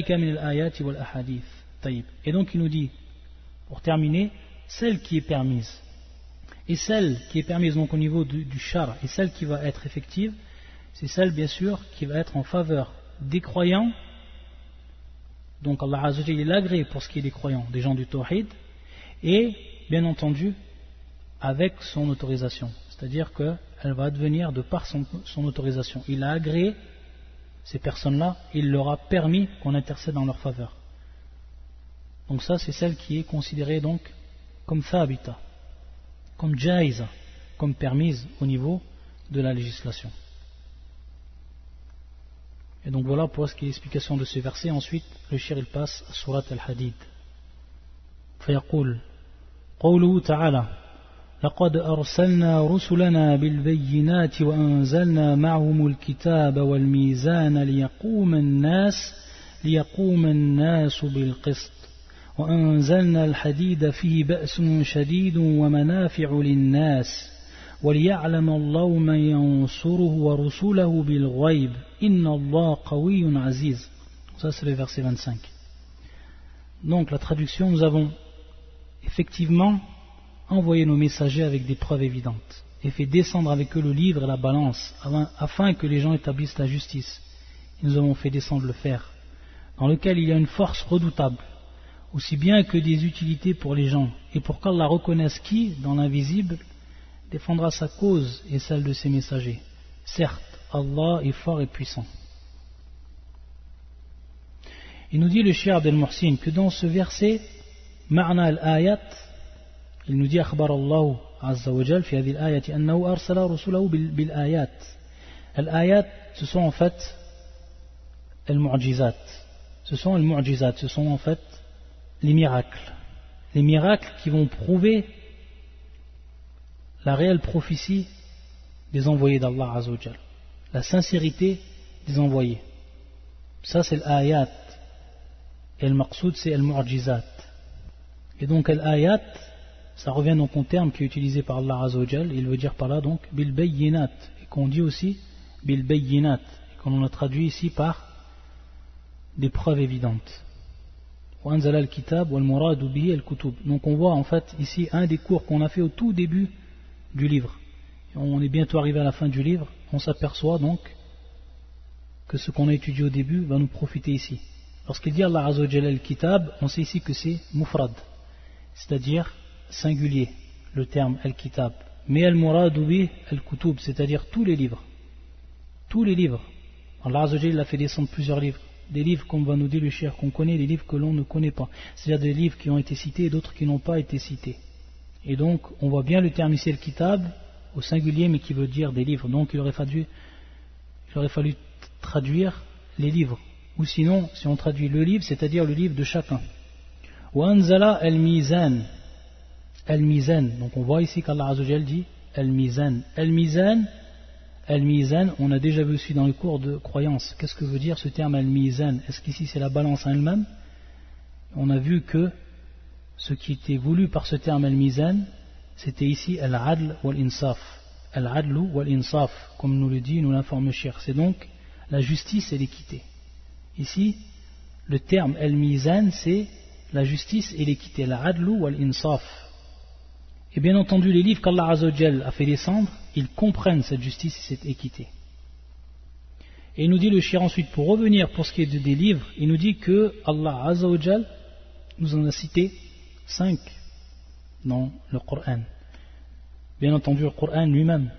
donc il nous dit, pour terminer, celle qui est permise. Et celle qui est permise donc au niveau du, du shar, et celle qui va être effective, c'est celle bien sûr qui va être en faveur des croyants. Donc Allah Azza wa Jalla il agrée pour ce qui est des croyants, des gens du tawhid, et bien entendu avec son autorisation. C'est-à-dire qu'elle va advenir de par son, son autorisation. Il a agréé ces personnes-là, il leur a permis qu'on intercède en leur faveur. Donc ça, c'est celle qui est considérée donc comme thabita, comme jaiza, comme permise au niveau de la législation. Et donc voilà pour ce qui est l'explication de ce verset. Ensuite, le shir il passe à Surat al-Hadid. فيقول قوله تعالى لقد أرسلنا رسلنا بالبينات وأنزلنا معهم الكتاب والميزان ليقوم الناس ليقوم الناس بالقسط وأنزلنا الحديد فيه بأس شديد ومنافع للناس وليعلم الله من ينصره ورسوله بالغيب إن الله قوي عزيز. Ça c'est le verset vingt-cinq. Donc la traduction, nous avons effectivement envoyé nos messagers avec des preuves évidentes et fait descendre avec eux le livre et la balance afin que les gens établissent la justice. Et nous avons fait descendre le fer, dans lequel il y a une force redoutable, aussi bien que des utilités pour les gens, et pour qu'Allah reconnaisse qui, dans l'invisible, défendra sa cause et celle de ses messagers. Certes, Allah est fort et puissant. Il nous dit le Cheikh Abdel Muhsin que dans ce verset, Ma'na al-ayat, il nous dit أخبر الله عز وجل في هذه الآية أنه أرسل رسله بالآيات. الآيات, ce sont en fait al-mu'jizat. Ce sont al-mu'jizat, ce sont en fait les miracles. Les miracles qui vont prouver la réelle prophétie des envoyés d'Allah Azza wa Jal, la sincérité des envoyés. Ça c'est l'ayat. Et le maqsoud c'est al-mu'jizat. Et donc l'ayat, ça revient donc au terme qui est utilisé par Allah Azza wa Jal. Il veut dire par là donc bil bayyinat, et qu'on dit aussi bil bayyinat, et qu'on a traduit ici par des preuves évidentes. Wa anzala al-kitab wal muradu bihi al-kutub. Donc on voit en fait ici un des cours qu'on a fait au tout début du livre. On est bientôt arrivé à la fin du livre. On s'aperçoit donc que ce qu'on a étudié au début va nous profiter ici. Lorsqu'il dit Allah Azza wa Jalla al-Kitab, on sait ici que c'est mufrad, c'est-à-dire singulier, le terme al-Kitab. Mais al-Muradu bih al-Kutub, c'est-à-dire tous les livres. Tous les livres. Allah Azza wa Jalla a fait descendre plusieurs livres. Des livres, comme va nous dire le cheikh, qu'on connaît, des livres que l'on ne connaît pas. C'est-à-dire des livres qui ont été cités et d'autres qui n'ont pas été cités. Et donc, on voit bien le terme ici al-Kitab, au singulier, mais qui veut dire des livres. Donc, il aurait fallu, il aurait fallu traduire les livres. Ou sinon, si on traduit le livre, c'est-à-dire le livre de chacun. Wa anzala al-mizan. Al-mizan. Donc, on voit ici qu'Allah Azza wa Jalla dit al-mizan. Al-mizan. Al-mizan, on a déjà vu aussi dans les cours de croyance. Qu'est-ce que veut dire ce terme al-mizan? Est-ce qu'ici c'est la balance en elle-même? On a vu que ce qui était voulu par ce terme al-mizan, c'était ici al-adl wal-insaf. Al-adlu wal-insaf, comme nous le dit, nous l'informe le cheikh. C'est donc la justice et l'équité. Ici, le terme al-mizan, c'est la justice et l'équité. Al-adlu wal-insaf. Et bien entendu, les livres qu'Allah Azza wa Jalla a fait descendre, ils comprennent cette justice et cette équité. Et il nous dit le cheikh ensuite, pour revenir pour ce qui est de, des livres, il nous dit que Allah Azza wa Jalla nous en a cité cinq dans le Coran. Bien entendu, le Coran lui-même.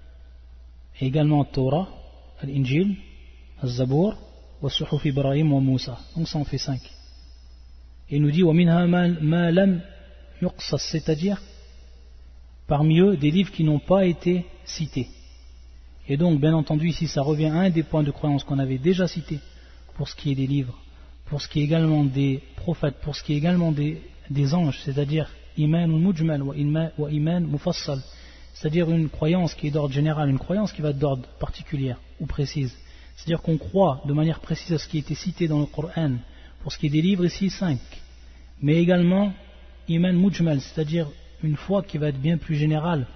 Et également le Torah, l'Injil, le Zabour, le Suhuf Ibrahim wa Moussa. Donc ça en fait cinq. Et il nous dit وَمِنْهَا مَا لَمْ يُقْصَص, c'est-à-dire parmi eux des livres qui n'ont pas été cités. Et donc, bien entendu, ici ça revient à un des points de croyance qu'on avait déjà cités pour ce qui est des livres, pour ce qui est également des prophètes, pour ce qui est également des, des anges, c'est-à-dire iman ou mujmal wa iman mufassal, c'est-à-dire une croyance qui est d'ordre général, une croyance qui va être d'ordre particulier ou précise. C'est-à-dire qu'on croit de manière précise à ce qui a été cité dans le Coran, pour ce qui est des livres ici, cinq. Mais également iman mujmal, c'est-à-dire une foi qui va être bien plus générale.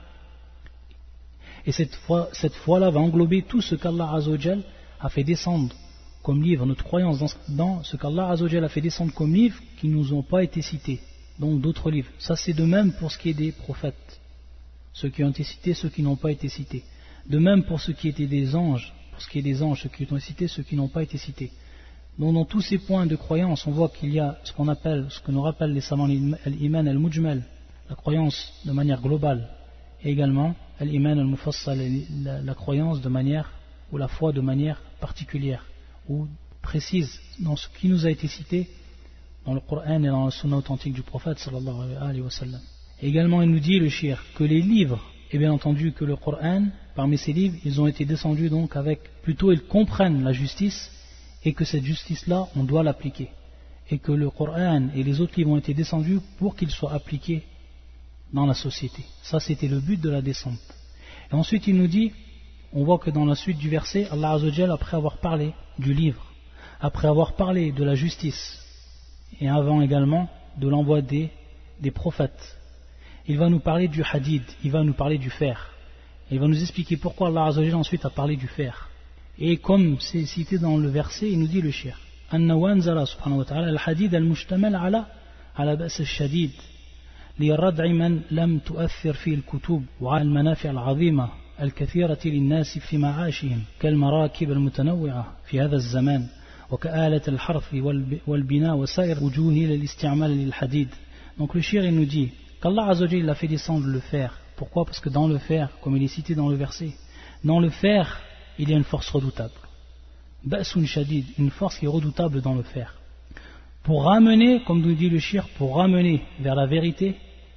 Et cette foi, cette foi-là va englober tout ce qu'Allah Azza wa Jalla a fait descendre comme livre, notre croyance dans, dans ce qu'Allah Azza wa Jalla a fait descendre comme livre qui ne nous ont pas été cités, donc d'autres livres. Ça c'est de même pour ce qui est des prophètes, ceux qui ont été cités, ceux qui n'ont pas été cités. De même pour ce qui était des anges, pour ce qui est des anges, ceux qui ont été cités, ceux qui n'ont pas été cités. Donc dans tous ces points de croyance, on voit qu'il y a ce qu'on appelle, ce que nous rappellent les savants, l'iman al-mujmal, la croyance de manière globale, et également l'iman al-mufassal, la, la croyance de manière, ou la foi de manière particulière, ou précise, dans ce qui nous a été cité dans le Coran et dans la sunna authentique du prophète sallallahu alayhi wa sallam. Et également il nous dit, le cheikh, que les livres, et bien entendu que le Coran, parmi ces livres, ils ont été descendus donc avec, plutôt ils comprennent la justice, et que cette justice-là, on doit l'appliquer. Et que le Coran et les autres livres ont été descendus pour qu'ils soient appliqués dans la société. Ça, c'était le but de la descente. Et ensuite, il nous dit, on voit que dans la suite du verset, Allah Azza wa Jalla, après avoir parlé du livre, après avoir parlé de la justice, et avant également de l'envoi des, des prophètes, il va nous parler du hadid, il va nous parler du fer. Et il va nous expliquer pourquoi Allah Azza wa Jalla ensuite a parlé du fer. Et comme c'est cité dans le verset, il nous dit le cheikh, أن وانزل سبحانه وتعالى الحديد المشتمل على على بأس الشديد لردع من لم تؤثر فيه الكتب وعلى المنافع العظيمة الكثيرة للناس في معاشهم كالمراكب المتنوعة في هذا الزمان وكآلة الحرث والبناء وسائر وجوه للاستعمال للحديد. Donc le cheikh il nous dit qu'Allah Azza wa Jalla a fait descendre le fer. Pourquoi? Parce que dans le fer, comme il est cité dans le verset, dans le fer il y a une force redoutable. Ba'sun shadid, une force qui est redoutable dans le fer. Pour ramener, comme nous dit le cheikh, pour ramener vers la vérité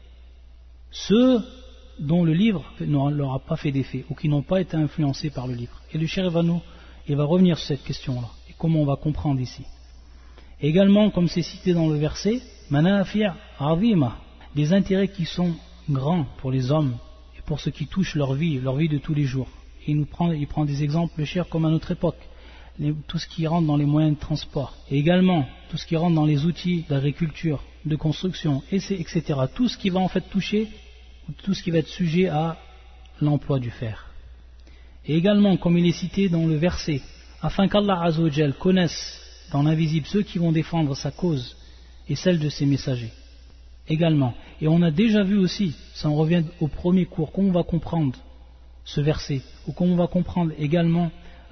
ceux dont le livre ne leur a pas fait d'effet ou qui n'ont pas été influencés par le livre. Et le cheikh va nous, il va revenir sur cette question-là et comment on va comprendre ici. Et également, comme c'est cité dans le verset, manafi' azima, des intérêts qui sont grands pour les hommes et pour ceux qui touchent leur vie, leur vie de tous les jours. Et il nous prend, il prend des exemples, le cheikh, comme à notre époque. Les, tout ce qui rentre dans les moyens de transport, et également tout ce qui rentre dans les outils d'agriculture, de construction, et cetera. Tout ce qui va en fait toucher, tout ce qui va être sujet à l'emploi du fer. Et également, comme il est cité dans le verset, afin qu'Allah Azza wa Jalla connaisse dans l'invisible ceux qui vont défendre sa cause et celle de ses messagers. Également, et on a déjà vu aussi, ça en revient au premier cours, comment on va comprendre ce verset, ou comment on va comprendre également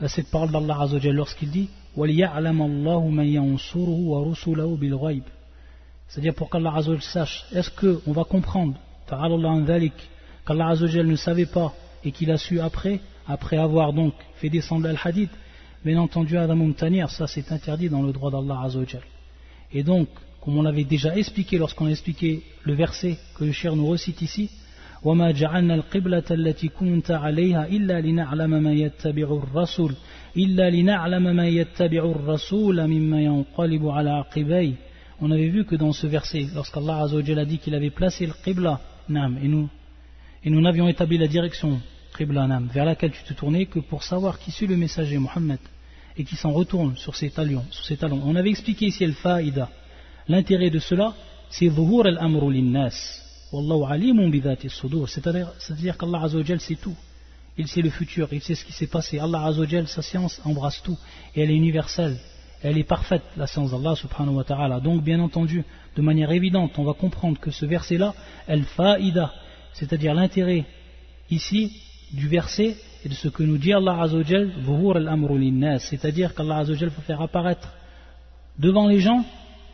cette parole d'Allah Azza wa Jal lorsqu'il dit وَلِيَعْلَمَ اللَّهُ مَنْ يَنْصُرُهُ وَرُسُلَهُ بِالْغَيْبِ, c'est-à-dire pour qu'Allah Azza wa Jal sache, est-ce qu'on va comprendre ta'ala Allah an dhalik, qu'Allah Azza wa Jal ne savait pas et qu'il a su après, après avoir donc fait descendre al-hadith. Bien entendu, Adam Mumtanir, ça c'est interdit dans le droit d'Allah Azza wa Jal. Et donc, comme on l'avait déjà expliqué lorsqu'on a expliqué le verset que le cheikh nous recite ici, وَمَا جَعَلْنَا الْقِبْلَةَ الَّتِي كُنْتَ عَلَيْهَا إِلَّا لِنَعْلَمَ مَن يَتَّبِعُ الرَّسُولَ إِلَّا لِنَعْلَمَ مَن يَتَّبِعُ الرَّسُولَ مِمَّن يَنقَلِبُ عَلَى عَقِبَيْهِ. On avait vu que dans ce verset, lorsqu'Allah Azza wa Jal a dit qu'il avait placé le qibla, et nous, et nous n'avions établi la direction qibla, vers laquelle tu te tournais, que pour savoir qui suit le messager Mohammed et qui s'en retourne sur ses talons, sur ses talons. On avait expliqué ici le faïda. L'intérêt de cela, c'est dhuhur al-amru lin-nas. Wallahu alimun bi dhati as-sudur. C'est-à-dire qu'Allah Azza wa Jal sait tout. Il sait le futur, il sait ce qui s'est passé. Allah Azza wa Jal, sa science embrasse tout. Et elle est universelle. Elle est parfaite, la science d'Allah subhanahu wa ta'ala. Donc, bien entendu, de manière évidente, on va comprendre que ce verset-là, al-faïda, c'est-à-dire l'intérêt ici du verset et de ce que nous dit Allah Azza wa Jal, dhuhur al-amru lin-nas, c'est-à-dire qu'Allah Azza wa Jal va faire apparaître devant les gens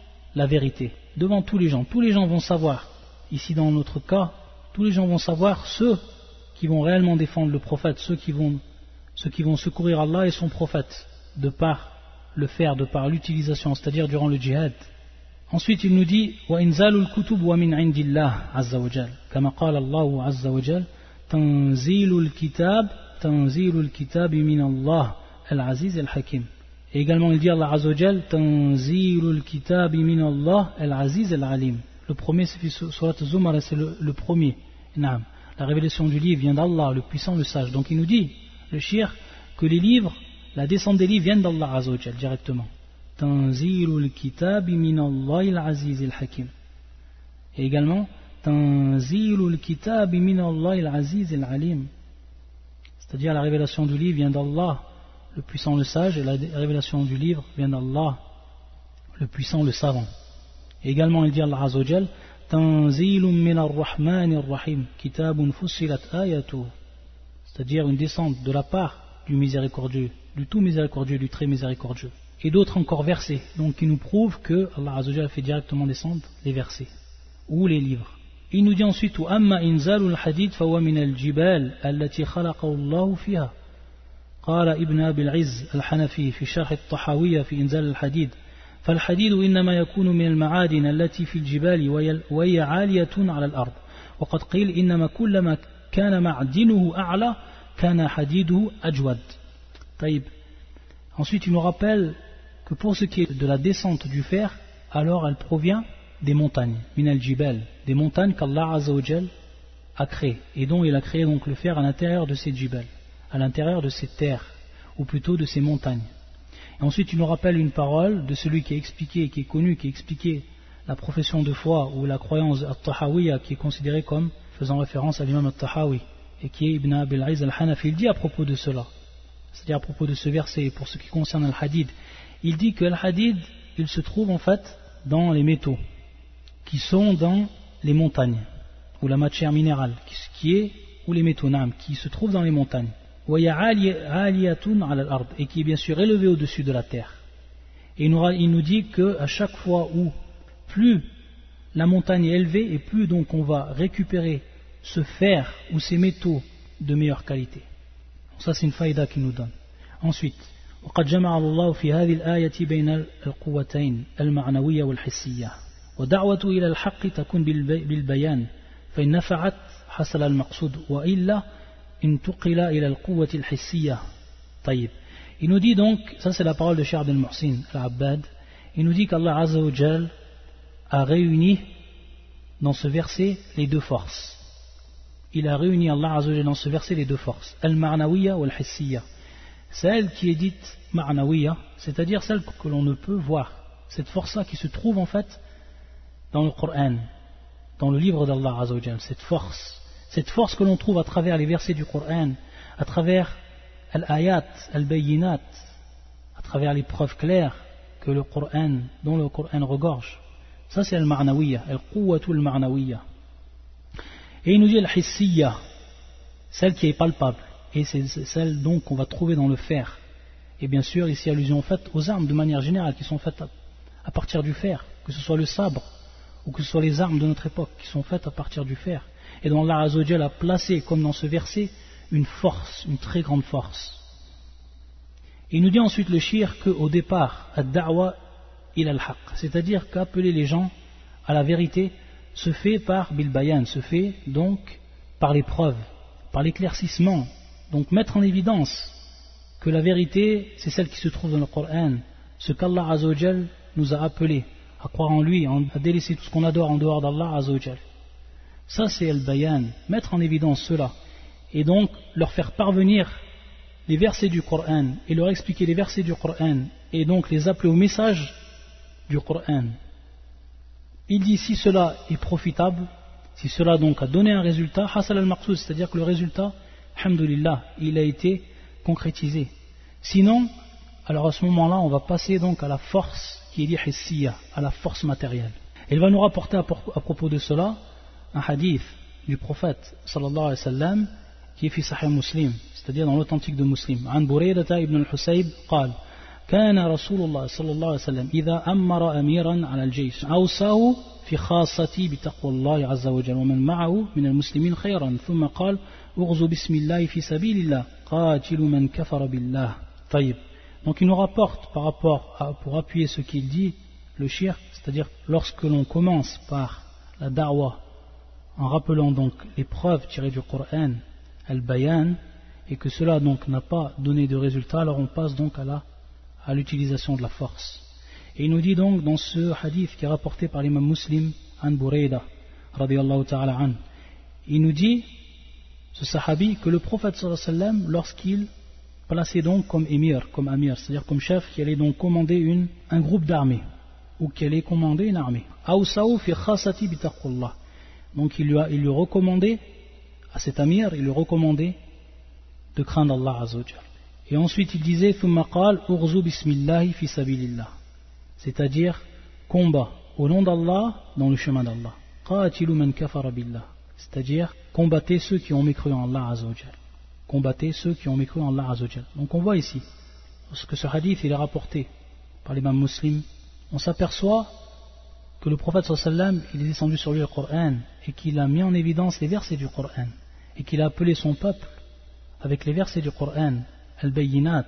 la vérité, devant tous les gens. Tous les gens vont savoir, ici dans notre cas, tous les gens vont savoir ceux qui vont réellement défendre le prophète, ceux qui vont, ceux qui vont secourir Allah et son prophète, de par le faire, de par l'utilisation, c'est-à-dire durant le djihad. Ensuite il nous dit وَإِنزَالُ الْكُتُبُ وَمِنْ عِنْدِ اللَّهِ عَزَّ وَجَلَّ كما قال الله عز وجل تنزيل الكتاب تنزيل الكتاب من الله العزيز الحكيم. Et également il dit Allah Azza wa Jal تنزيل الكتاب من الله العزيز العليم. Le premier c'est Surat Az-Zumar, c'est le, le premier. Naam. La révélation du livre vient d'Allah, le puissant, le sage. Donc il nous dit, le shir, que les livres, la descente des livres viennent d'Allah Azza wa Jal directement. تنزيل الكتاب من الله العزيز الحكيم. Et également تنزيل الكتاب من الله العزيز العليم. C'est-à-dire la révélation du livre vient d'Allah, le puissant, le sage, et la révélation du livre vient d'Allah, le puissant, le savant. Et également il dit Allah Azza wa Jal تنزيل من الرحمن الرحيم كتاب فصلت آياته, c'est-à-dire une descente de la part du miséricordieux, du tout miséricordieux, du très miséricordieux. Et d'autres encore versets, donc qui nous prouvent que Allah Azza wa Jal fait directement descendre les versets ou les livres. Il nous dit ensuite وأما إنزال الحديد فهو من الجبال التي خلقه الله فيها. قال ابن أبي العز الحنفي في شرح الطحاوية في إنزال الحديد فالحديد إنما يكون من المعادن التي في الجبال وهي عالية على الأرض وقد قيل إنما كلما كان معدنه أعلى كان حديده أجود. طيب. Ensuite il nous rappelle que pour ce qui est de la descente du fer, alors elle provient des montagnes, min al-jibal, des montagnes qu'Allah Azza wa Jal a créées, et dont il a créé donc le fer à l'intérieur de ces jibal, à l'intérieur de ces terres, ou plutôt de ces montagnes. Et ensuite il nous rappelle une parole de celui qui a expliqué, qui est connu, qui a expliqué la profession de foi ou la croyance al-Tahawiyya, qui est considérée comme faisant référence à l'imam al-Tahawi, et qui est Ibn Abil Aiz al-Hanafi. Il dit à propos de cela, c'est-à-dire à propos de ce verset, pour ce qui concerne al-hadid, il dit que al-hadid, il se trouve en fait dans les métaux, qui sont dans les montagnes, ou la matière minérale, qui est, ou les métaux nam, qui se trouvent dans les montagnes, et qui est bien sûr élevé au-dessus de la terre. Et il nous, il nous dit qu'à chaque fois où plus la montagne est élevée, et plus donc on va récupérer ce fer ou ces métaux de meilleure qualité. Donc ça c'est une faïda qu'il nous donne. Ensuite, وقد جمع الله في هذه الآية بين القوتين المعنوية والحسية ودعوة إلى الحق تكون بالبيان فإن نفعت حصل المقصود وإلا انتقل إلى القوة الحسية. طيب. Il nous dit donc, ça c'est la parole de Cheikh Abdel Muhsin al-Abbad, il nous dit qu'Allah Azza wa Jal a réuni dans ce verset les deux forces. Il a réuni Allah Azza wa Jal dans ce verset les deux forces, al-ma'nawiyya ou al-hissiyya. Celle qui est dite ma'nawiyya, c'est-à-dire celle que l'on ne peut voir, cette force-là qui se trouve en fait dans le Coran, dans le livre d'Allah Azza wa Jal, cette force, cette force que l'on trouve à travers les versets du Coran, à travers al-ayat, al-bayyinat, à travers les preuves claires que le Coran, dont le Coran regorge. Ça c'est al-ma'nawiyya, al-quwwatu al-ma'nawiyya. Et il nous dit al-hissiyya, celle qui est palpable, et c'est celle donc qu'on va trouver dans le fer, Et bien sûr, ici allusion faite aux armes de manière générale qui sont faites à, à partir du fer, que ce soit le sabre ou que ce soit les armes de notre époque qui sont faites à partir du fer. Et dont Allah Azza wa Jalla a placé, comme dans ce verset, une force, une très grande force. Et il nous dit ensuite le shir qu'au départ, ad-da'wa ila al-haq, c'est-à-dire qu'appeler les gens à la vérité se fait par bil-bayan, se fait donc par les preuves, par l'éclaircissement. Donc mettre en évidence que la vérité, c'est celle qui se trouve dans le Coran, ce qu'Allah Azza wa Jalla nous a appelé à croire en lui, à délaisser tout ce qu'on adore en dehors d'Allah Azza wa Jalla. Ça c'est al-bayan, mettre en évidence cela, et donc leur faire parvenir les versets du Coran, et leur expliquer les versets du Coran, et donc les appeler au message du Coran. Il dit si cela est profitable, si cela donc a donné un résultat, hasal al-maqsoud, c'est-à-dire que le résultat, alhamdulillah, il a été concrétisé. Sinon, alors à ce moment-là, on va passer donc à la force qui est liée hissiya, à la force matérielle. Il va nous rapporter à propos de cela un hadith du prophète sallallahu alayhi wa sallam qui est fi sahih muslim, c'est-à-dire dans l'authentique de Muslim. An Buraydata ibn al-Husayb قال كان رسول الله صلى الله عليه وسلم إذا أمر أميرا على الجيش أوصاه في خاصتي بتقوى الله عز وجل ومن معه من المسلمين خيرا ثم قال اغزوا بسم الله في سبيل الله قاتل من كفر بالله. طيب. Donc il nous rapporte par rapport à, pour appuyer ce qu'il dit, le shirk, c'est-à-dire lorsque l'on commence par la da'wa en rappelant donc les preuves tirées du Coran, al-bayan, et que cela donc n'a pas donné de résultat, alors on passe donc à la à l'utilisation de la force. Et il nous dit donc dans ce hadith qui est rapporté par l'imam Muslim, An Burayda, radiyallahu ta'ala an, il nous dit, ce sahabi, que le prophète sallallahu alayhi wa sallam, lorsqu'il plaçait donc comme émir, comme amir, c'est-à-dire comme chef, qui allait donc commander une, un groupe d'armées, ou qui allait commander une armée. Awsaou fi khasati bi taqwallah. Donc il lui, a, il lui recommandait, à cet amir, il lui recommandait de craindre Allah Azza wa Jalla. Et ensuite il disait ثم قال اغزوا بسم الله في سبيل الله, c'est-à-dire combat au nom d'Allah dans le chemin d'Allah. قاتلوا من كفر بالله, c'est-à-dire combattez ceux qui ont mécru en Allah Azza wa Jalla. Combattez ceux qui ont mécru en Allah Azza wa Jalla. Donc on voit ici, lorsque ce hadith il est rapporté par l'imam Muslim, on s'aperçoit que le prophète sallallahu alayhi wa sallam il est descendu sur lui le Coran et qu'il a mis en évidence les versets du Coran et qu'il a appelé son peuple avec les versets du Coran al-bayyinat,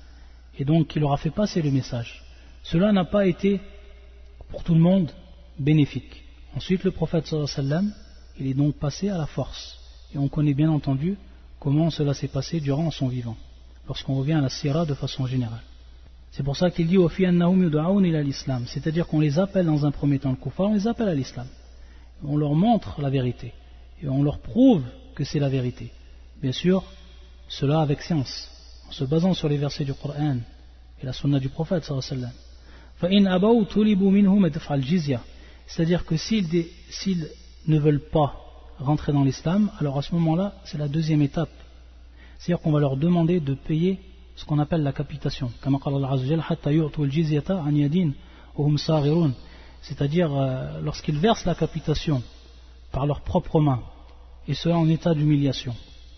et donc il leur a fait passer le message. Cela n'a pas été pour tout le monde bénéfique. Ensuite le prophète sallallahu alayhi wa sallam il est donc passé à la force, et on connaît bien entendu comment cela s'est passé durant son vivant, lorsqu'on revient à la sira de façon générale. C'est pour ça qu'il dit وَفِي أَنَّهُمْ يُدْعَوْنَ إِلَى الْإِسْلَامِ, c'est-à-dire qu'on les appelle dans un premier temps, le kuffar, on les appelle à l'islam, on leur montre la vérité et on leur prouve que c'est la vérité, bien sûr cela avec science, en se basant sur les versets du Coran et la sunna du prophète sallallahu alayhi wa sallam. فَإِنْ أَبَوْا تُلِبُوا مِنْهُمْ دَفْعَ الْجِزْيَةِ, c'est-à-dire que s'ils, s'ils ne veulent pas rentrer dans l'islam, alors à ce moment-là c'est la deuxième étape, c'est-à-dire qu'on va leur demander de payer ce qu'on appelle la capitation, كما قال الله عز وجل حتى يؤتوا الجزية عن يد وهم صاغرون, c'est-à-dire euh, lorsqu'ils versent la capitation par leurs propres mains, et cela en état d'humiliation,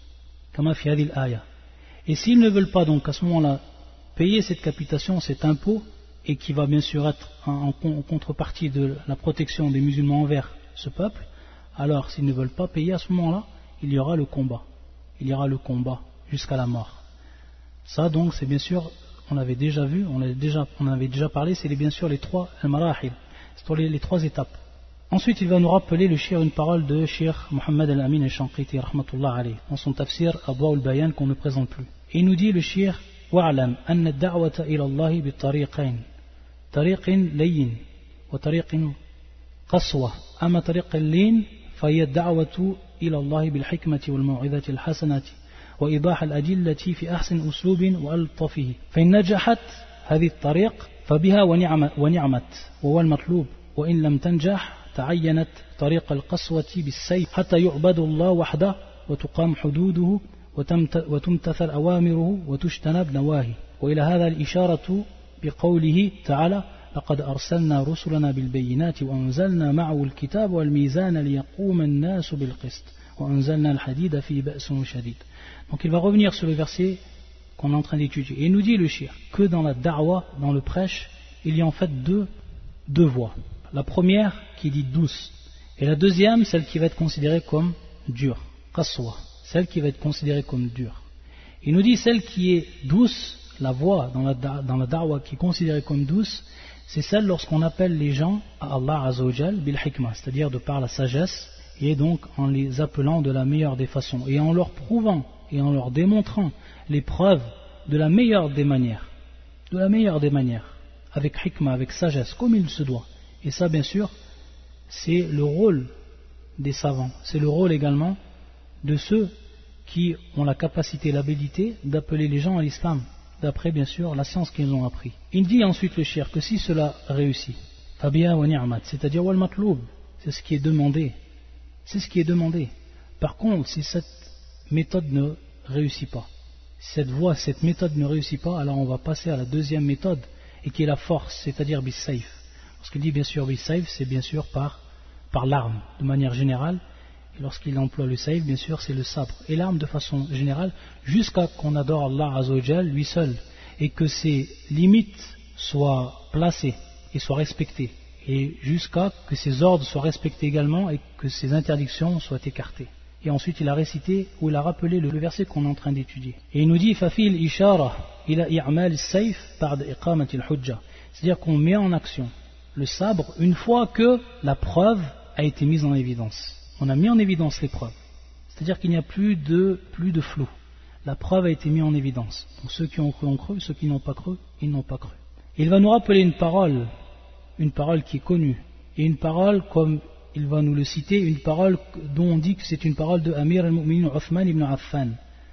كما في هذه الآية. Et s'ils ne veulent pas donc à ce moment-là payer cette capitation, cet impôt, et qui va bien sûr être en, en contrepartie de la protection des musulmans envers ce peuple, alors s'ils ne veulent pas payer à ce moment-là, il y aura le combat, il y aura le combat jusqu'à la mort. Ça donc c'est bien sûr, on l'avait déjà vu, on, déjà, on avait déjà parlé, c'est les, bien sûr les trois al-marahil, c'est les, les trois étapes. Ensuite il va nous rappeler le shir, une parole de Cheikh Mohammed al-Amin al-Shanqiti rahmatullah alayh, dans son tafsir Abwa al-Bayan qu'on ne présente plus. Et il nous dit le shir وَعْلَمْ أَنَّ الدَّعْوَةَ إِلَى اللَّهِ بِالطَّرِيقَيْن طريق لين وطريق قسوة أما طريق اللين فهي الدعوة إلى الله بالحكمة والموعظة الحسنة وإيضاح الأدلة في أحسن أسلوب وألطفه فإن نجحت هذه الطريق فبها ونعمت وهو المطلوب وإن لم تنجح تعينت طريق القسوة بالسيف حتى يعبد الله وحده وتقام حدوده وتمتثل أوامره وتجتنب نواهيه. وإلى هذا الإشارة بقوله تعالى لقد أرسلنا رسلنا بالبينات وأنزلنا معه الكتاب والميزان ليقوم الناس بالقسط وأنزلنا الحديد فيه بأس شديد. Donc il va revenir sur le verset qu'on est en train d'étudier. Et il nous dit le shir que dans la da'wa, dans le prêche, il y a en fait deux, deux voix. La première qui dit douce, et la deuxième, celle qui va être considérée comme dure, qaswa, celle qui va être considérée comme dure. Il nous dit celle qui est douce, la voix dans la, dans la da'wa qui est considérée comme douce, c'est celle lorsqu'on appelle les gens à Allah Azza wa Jal bil hikmah, c'est-à-dire de par la sagesse, et donc en les appelant de la meilleure des façons, et en leur prouvant et en leur démontrant les preuves de la meilleure des manières, de la meilleure des manières, avec hikmah, avec sagesse, comme il se doit. Et ça, bien sûr, c'est le rôle des savants, c'est le rôle également de ceux qui ont la capacité et l'habilité d'appeler les gens à l'islam, d'après bien sûr la science qu'ils ont appris. Il dit ensuite le shir que si cela réussit, fabiha wa ni'mat, c'est-à-dire wal matloub, c'est ce qui est demandé, c'est ce qui est demandé. Par contre, si cette méthode ne réussit pas, si cette voie, cette méthode ne réussit pas, alors on va passer à la deuxième méthode, et qui est la force, c'est-à-dire bis sayf. Lorsqu'il dit bien sûr bis sayf, c'est bien sûr par, par l'arme, de manière générale. Et lorsqu'il emploie le sayf, bien sûr, c'est le sabre. Et l'arme de façon générale, jusqu'à qu'on adore Allah Azza wa Jal, lui seul, et que ses limites soient placées et soient respectées, et jusqu'à que ses ordres soient respectés également et que ses interdictions soient écartées. Et ensuite il a récité, ou il a rappelé le verset qu'on est en train d'étudier. Et il nous dit fafil ishara ila i'mal as-sayf ba'da iqamati al-hujja, c'est-à-dire qu'on met en action le sabre une fois que la preuve a été mise en évidence. On a mis en évidence les preuves, c'est-à-dire qu'il n'y a plus de, plus de flou. La preuve a été mise en évidence. Donc ceux qui ont cru ont cru, ceux qui n'ont pas cru, ils n'ont pas cru. Il va nous rappeler une parole, une parole qui est connue, et une parole comme il va nous le citer, une parole dont on dit que c'est une parole de Amir al-Mu'minin Uthman ibn Affan,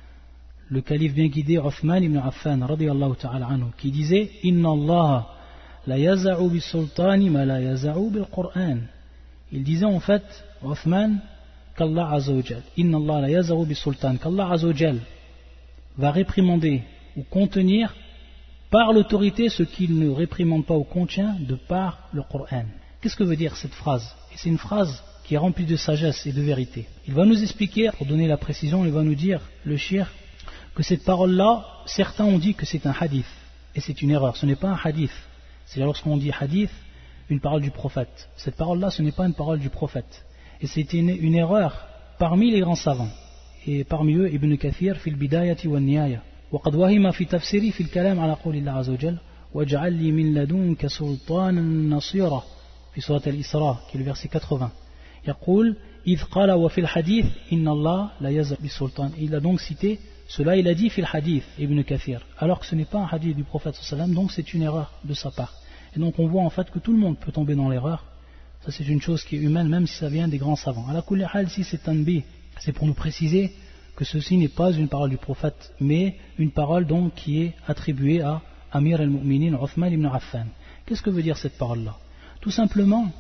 le calife bien guidé Uthman ibn Affan radiyallahu ta'ala anhu, qui disait Inna Allah la yaza'u bis sultani ma la yaza'u bil Qur'an. Il disait en fait Uthman qu'Allah Azza wa Jal, Inna Allah la yaza'u bis sultan, qu'Allah Azza wa Jal va réprimander ou contenir par l'autorité ce qu'il ne réprimande pas ou contient de par le Coran. Qu'est-ce que veut dire cette phrase? Et c'est une phrase qui est remplie de sagesse et de vérité. Il va nous expliquer, pour donner la précision, il va nous dire, le shir, que cette parole-là, certains ont dit que c'est un hadith, et c'est une erreur, ce n'est pas un hadith. C'est-à-dire lorsqu'on dit hadith, une parole du prophète. Cette parole-là, ce n'est pas une parole du prophète. Et c'était une, une erreur parmi les grands savants. Et parmi eux, Ibn Kathir, fil bidayati wa niyaya. وقد وهم في تفسيري في الكلام على قول الله عز وجل واجعل لي من لدنك سلطانا نصيرا في سورة الإسراء qui est le verset quatre-vingts. يقول إذ قال وفي الحديث إن الله لا يزع بالسلطان. Il a donc cité cela, il a dit في الحديث Ibn Kathir, alors que ce n'est pas un hadith du prophète sallallahu alayhi wa sallam, donc c'est une erreur de sa part. Et donc on voit en fait que tout le monde peut tomber dans l'erreur. Ça c'est une chose qui est humaine, même si ça vient des grands savants. À la kulli hal, si c'est tanbih, c'est pour nous préciser que ceci n'est pas une parole du prophète, mais une parole donc qui est attribuée à Amir al-Mu'minin Uthman ibn Affan. Qu'est-ce que veut dire cette parole-là? Tout simplement,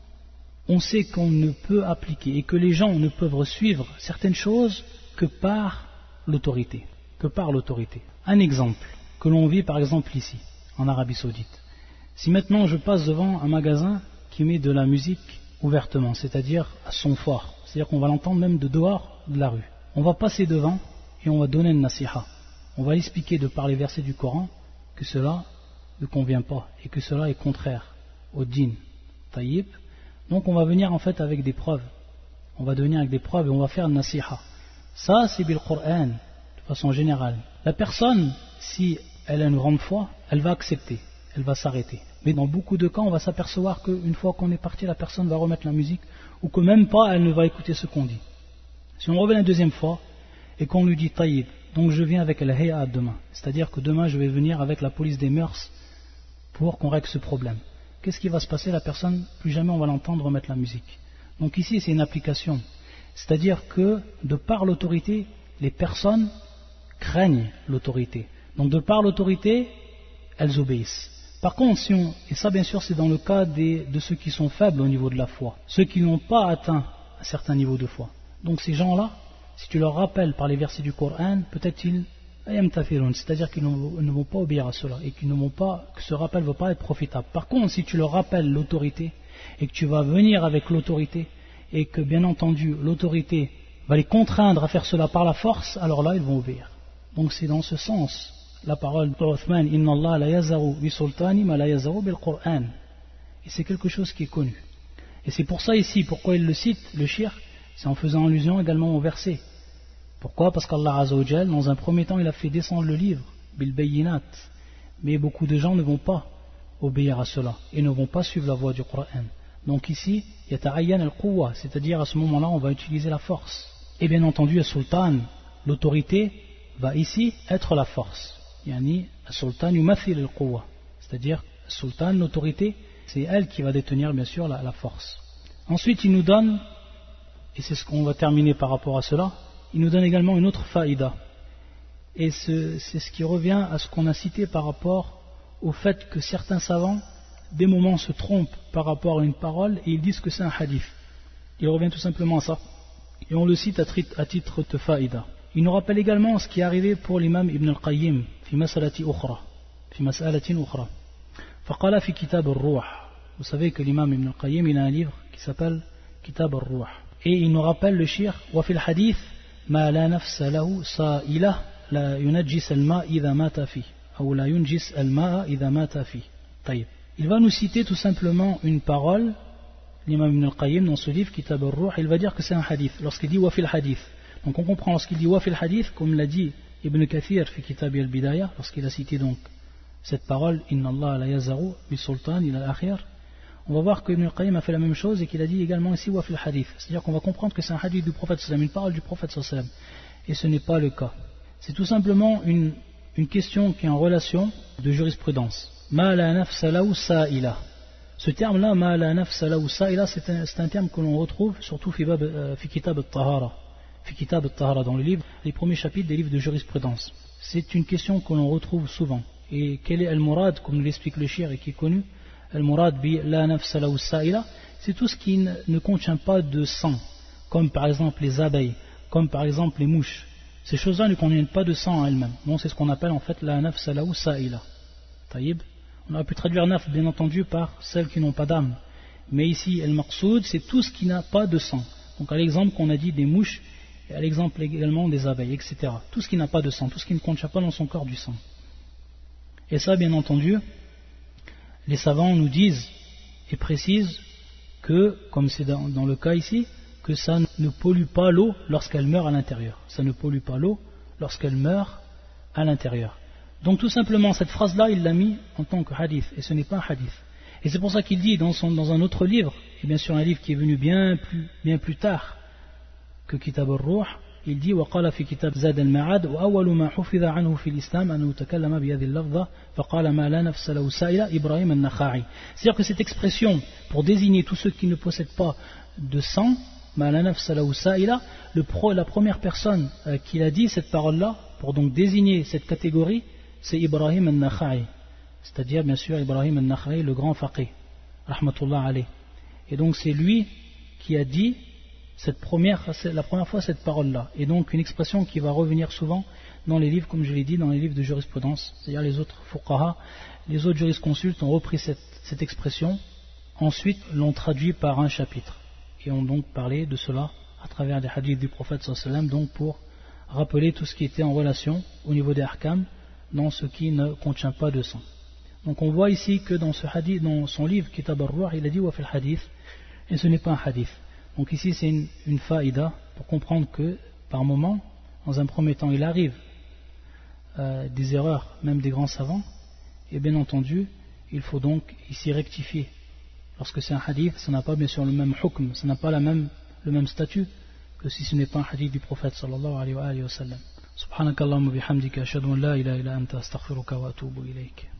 on sait qu'on ne peut appliquer et que les gens ne peuvent suivre certaines choses que par l'autorité. Que par l'autorité. Un exemple que l'on vit par exemple ici, en Arabie Saoudite. Si maintenant je passe devant un magasin qui met de la musique ouvertement, c'est-à-dire à son fort, c'est-à-dire qu'on va l'entendre même de dehors de la rue. On va passer devant et on va donner une nasiha. On va expliquer de par les versets du Coran que cela ne convient pas et que cela est contraire au din. Taïb. Donc on va venir en fait avec des preuves. On va venir avec des preuves et on va faire une nasiha. Ça c'est bil Coran de façon générale. La personne, si elle a une grande foi, elle va accepter, elle va s'arrêter. Mais dans beaucoup de cas, on va s'apercevoir qu'une fois qu'on est parti, la personne va remettre la musique ou que même pas elle ne va écouter ce qu'on dit. Si on revient la deuxième fois et qu'on lui dit taïb, donc je viens avec al-hay'a demain, c'est-à-dire que demain je vais venir avec la police des mœurs pour qu'on règle ce problème. Qu'est-ce qui va se passer? La personne, plus jamais on va l'entendre remettre la musique. Donc ici c'est une application, c'est-à-dire que de par l'autorité, les personnes craignent l'autorité. Donc de par l'autorité, elles obéissent. Par contre, si on, et ça bien sûr c'est dans le cas des, de ceux qui sont faibles au niveau de la foi, ceux qui n'ont pas atteint un certain niveau de foi. Donc ces gens-là, si tu leur rappelles par les versets du Coran, peut-être ils c'est-à-dire qu'ils ne vont pas obéir à cela et qu'ils ne vont pas, que ce rappel ne va pas être profitable. Par contre, si tu leur rappelles l'autorité et que tu vas venir avec l'autorité et que bien entendu l'autorité va les contraindre à faire cela par la force, alors là ils vont obéir. Donc c'est dans ce sens la parole d'Uthman, Inna Allah la yazaru bi sultani ma la yazaru bil Qur'an. Et c'est quelque chose qui est connu. Et c'est pour ça ici, pourquoi il le cite, le shirk, c'est en faisant allusion également au verset. Pourquoi? Parce qu'Allah Azza wa Jal, dans un premier temps, il a fait descendre le livre, bil bayinat. Mais beaucoup de gens ne vont pas obéir à cela et ne vont pas suivre la voie du Coran. Donc ici, yata'ayyan al-quwwa, c'est-à-dire à ce moment-là, on va utiliser la force. Et bien entendu, le sultan, l'autorité, va ici être la force. Yani, le sultan yumathil al-quwwa, c'est-à-dire, le sultan, l'autorité, c'est elle qui va détenir bien sûr la, la force. Ensuite, il nous donne, et c'est ce qu'on va terminer par rapport à cela, il nous donne également une autre faïda. Et c'est ce qui revient à ce qu'on a cité par rapport au fait que certains savants, des moments, se trompent par rapport à une parole et ils disent que c'est un hadith. Il revient tout simplement à ça. Et on le cite à titre de faïda. Il nous rappelle également ce qui est arrivé pour l'imam Ibn al-Qayyim, fi mas'alati ukhra, fi mas'alatin ukhra. Faqala fi kitab al-ruh. Vous savez que l'imam Ibn al-Qayyim, il a un livre qui s'appelle Kitab al-ruh. Et il nous rappelle le shir, wa fil hadith, ma la nafsa lahu sa'ilah, la yunajjis al-ma' idha mata fi. Ou la yunjis al-ma'a idha mata fi. Taïb. Il va nous citer tout simplement une parole, l'imam Ibn al-Qayyim dans ce livre, Kitab al-Ruh, il va dire que c'est un hadith, lorsqu'il dit wa fil hadith. Donc on comprend lorsqu'il dit wa fil hadith, comme l'a dit Ibn Kathir fi Kitab al-Bidaya, lorsqu'il a cité donc cette parole, Inna Allah la yazaru bi sultan ila al-akhir. On va voir que Ibn al-Qayyim a fait la même chose et qu'il a dit également ici wa fil hadith. C'est-à-dire qu'on va comprendre que c'est un hadith du prophète sallam, une parole du prophète sallam. Et ce n'est pas le cas. C'est tout simplement une, une question qui est en relation de jurisprudence. Ma la nafsa lahu sa'ila. Ce terme-là, ma la nafsa lahu sa'ila, c'est un, un terme que l'on retrouve surtout fi, bab, euh, fi kitab al-tahara. Fi kitab al-tahara, dans le livre, les premiers chapitres des livres de jurisprudence. C'est une question que l'on retrouve souvent. Et quel est al-murad, comme l'explique le shir et qui est connu? Al-murad bi la nafsa lahu sa'ila, c'est tout ce qui ne, ne contient pas de sang, comme par exemple les abeilles, comme par exemple les mouches. Ces choses-là ne contiennent pas de sang en elles-mêmes. Donc c'est ce qu'on appelle en fait la nafsa lahu sa'ila. Taïb. On aurait pu traduire naf bien entendu par celles qui n'ont pas d'âme. Mais ici, al-maqsoud, c'est tout ce qui n'a pas de sang. Donc à l'exemple qu'on a dit des mouches, et à l'exemple également des abeilles, et cetera. Tout ce qui n'a pas de sang, tout ce qui ne contient pas dans son corps du sang. Et ça, bien entendu, les savants nous disent et précisent que, comme c'est dans, dans le cas ici, que ça ne pollue pas l'eau lorsqu'elle meurt à l'intérieur. Ça ne pollue pas l'eau lorsqu'elle meurt à l'intérieur. Donc tout simplement, cette phrase-là, il l'a mis en tant que hadith, et ce n'est pas un hadith. Et c'est pour ça qu'il dit dans, son, dans un autre livre, et bien sûr un livre qui est venu bien plus, bien plus tard que Kitab al-Ruh, il dit وقال في كتاب زاد المعاد وأول ما حفظ عنه في الإسلام أنه تكلم بهذه اللفظة فقال ما لا نفس له سائلة إبراهيم النخعي. C'est-à-dire que cette expression pour désigner tous ceux qui ne possèdent pas de sang, ما لا نفس له سائلة, le pro, la première personne euh, qui a dit cette parole-là pour donc désigner cette catégorie, c'est Ibrahim al-Nakha'i, c'est-à-dire bien sûr Ibrahim al-Nakha'i, le grand faqih, rahmatullah alayh. Et donc c'est lui qui a dit cette première, la première fois cette parole-là, et donc une expression qui va revenir souvent dans les livres, comme je l'ai dit, dans les livres de jurisprudence, c'est-à-dire les autres fuqaha, les autres jurisconsultes ont repris cette, cette expression, ensuite l'ont traduit par un chapitre, et ont donc parlé de cela à travers les hadiths du prophète sallallahu alayhi wa sallam, donc pour rappeler tout ce qui était en relation au niveau des ahkam, dans ce qui ne contient pas de sang. Donc on voit ici que dans ce hadith, dans son livre Kitab al-Ruh, il a dit wa fil hadith, et ce n'est pas un hadith. Donc ici c'est une, une faïda pour comprendre que par moment, dans un premier temps, il arrive euh, des erreurs, même des grands savants, et bien entendu, il faut donc ici rectifier. Lorsque c'est un hadith, ça n'a pas bien sûr le même hukm, ça n'a pas la même, le même statut que si ce n'est pas un hadith du prophète sallallahu alayhi wa sallam. سبحانك اللهم وبحمدك أشهد أن لا إله إلا أنت أستغفرك وأتوب إليك.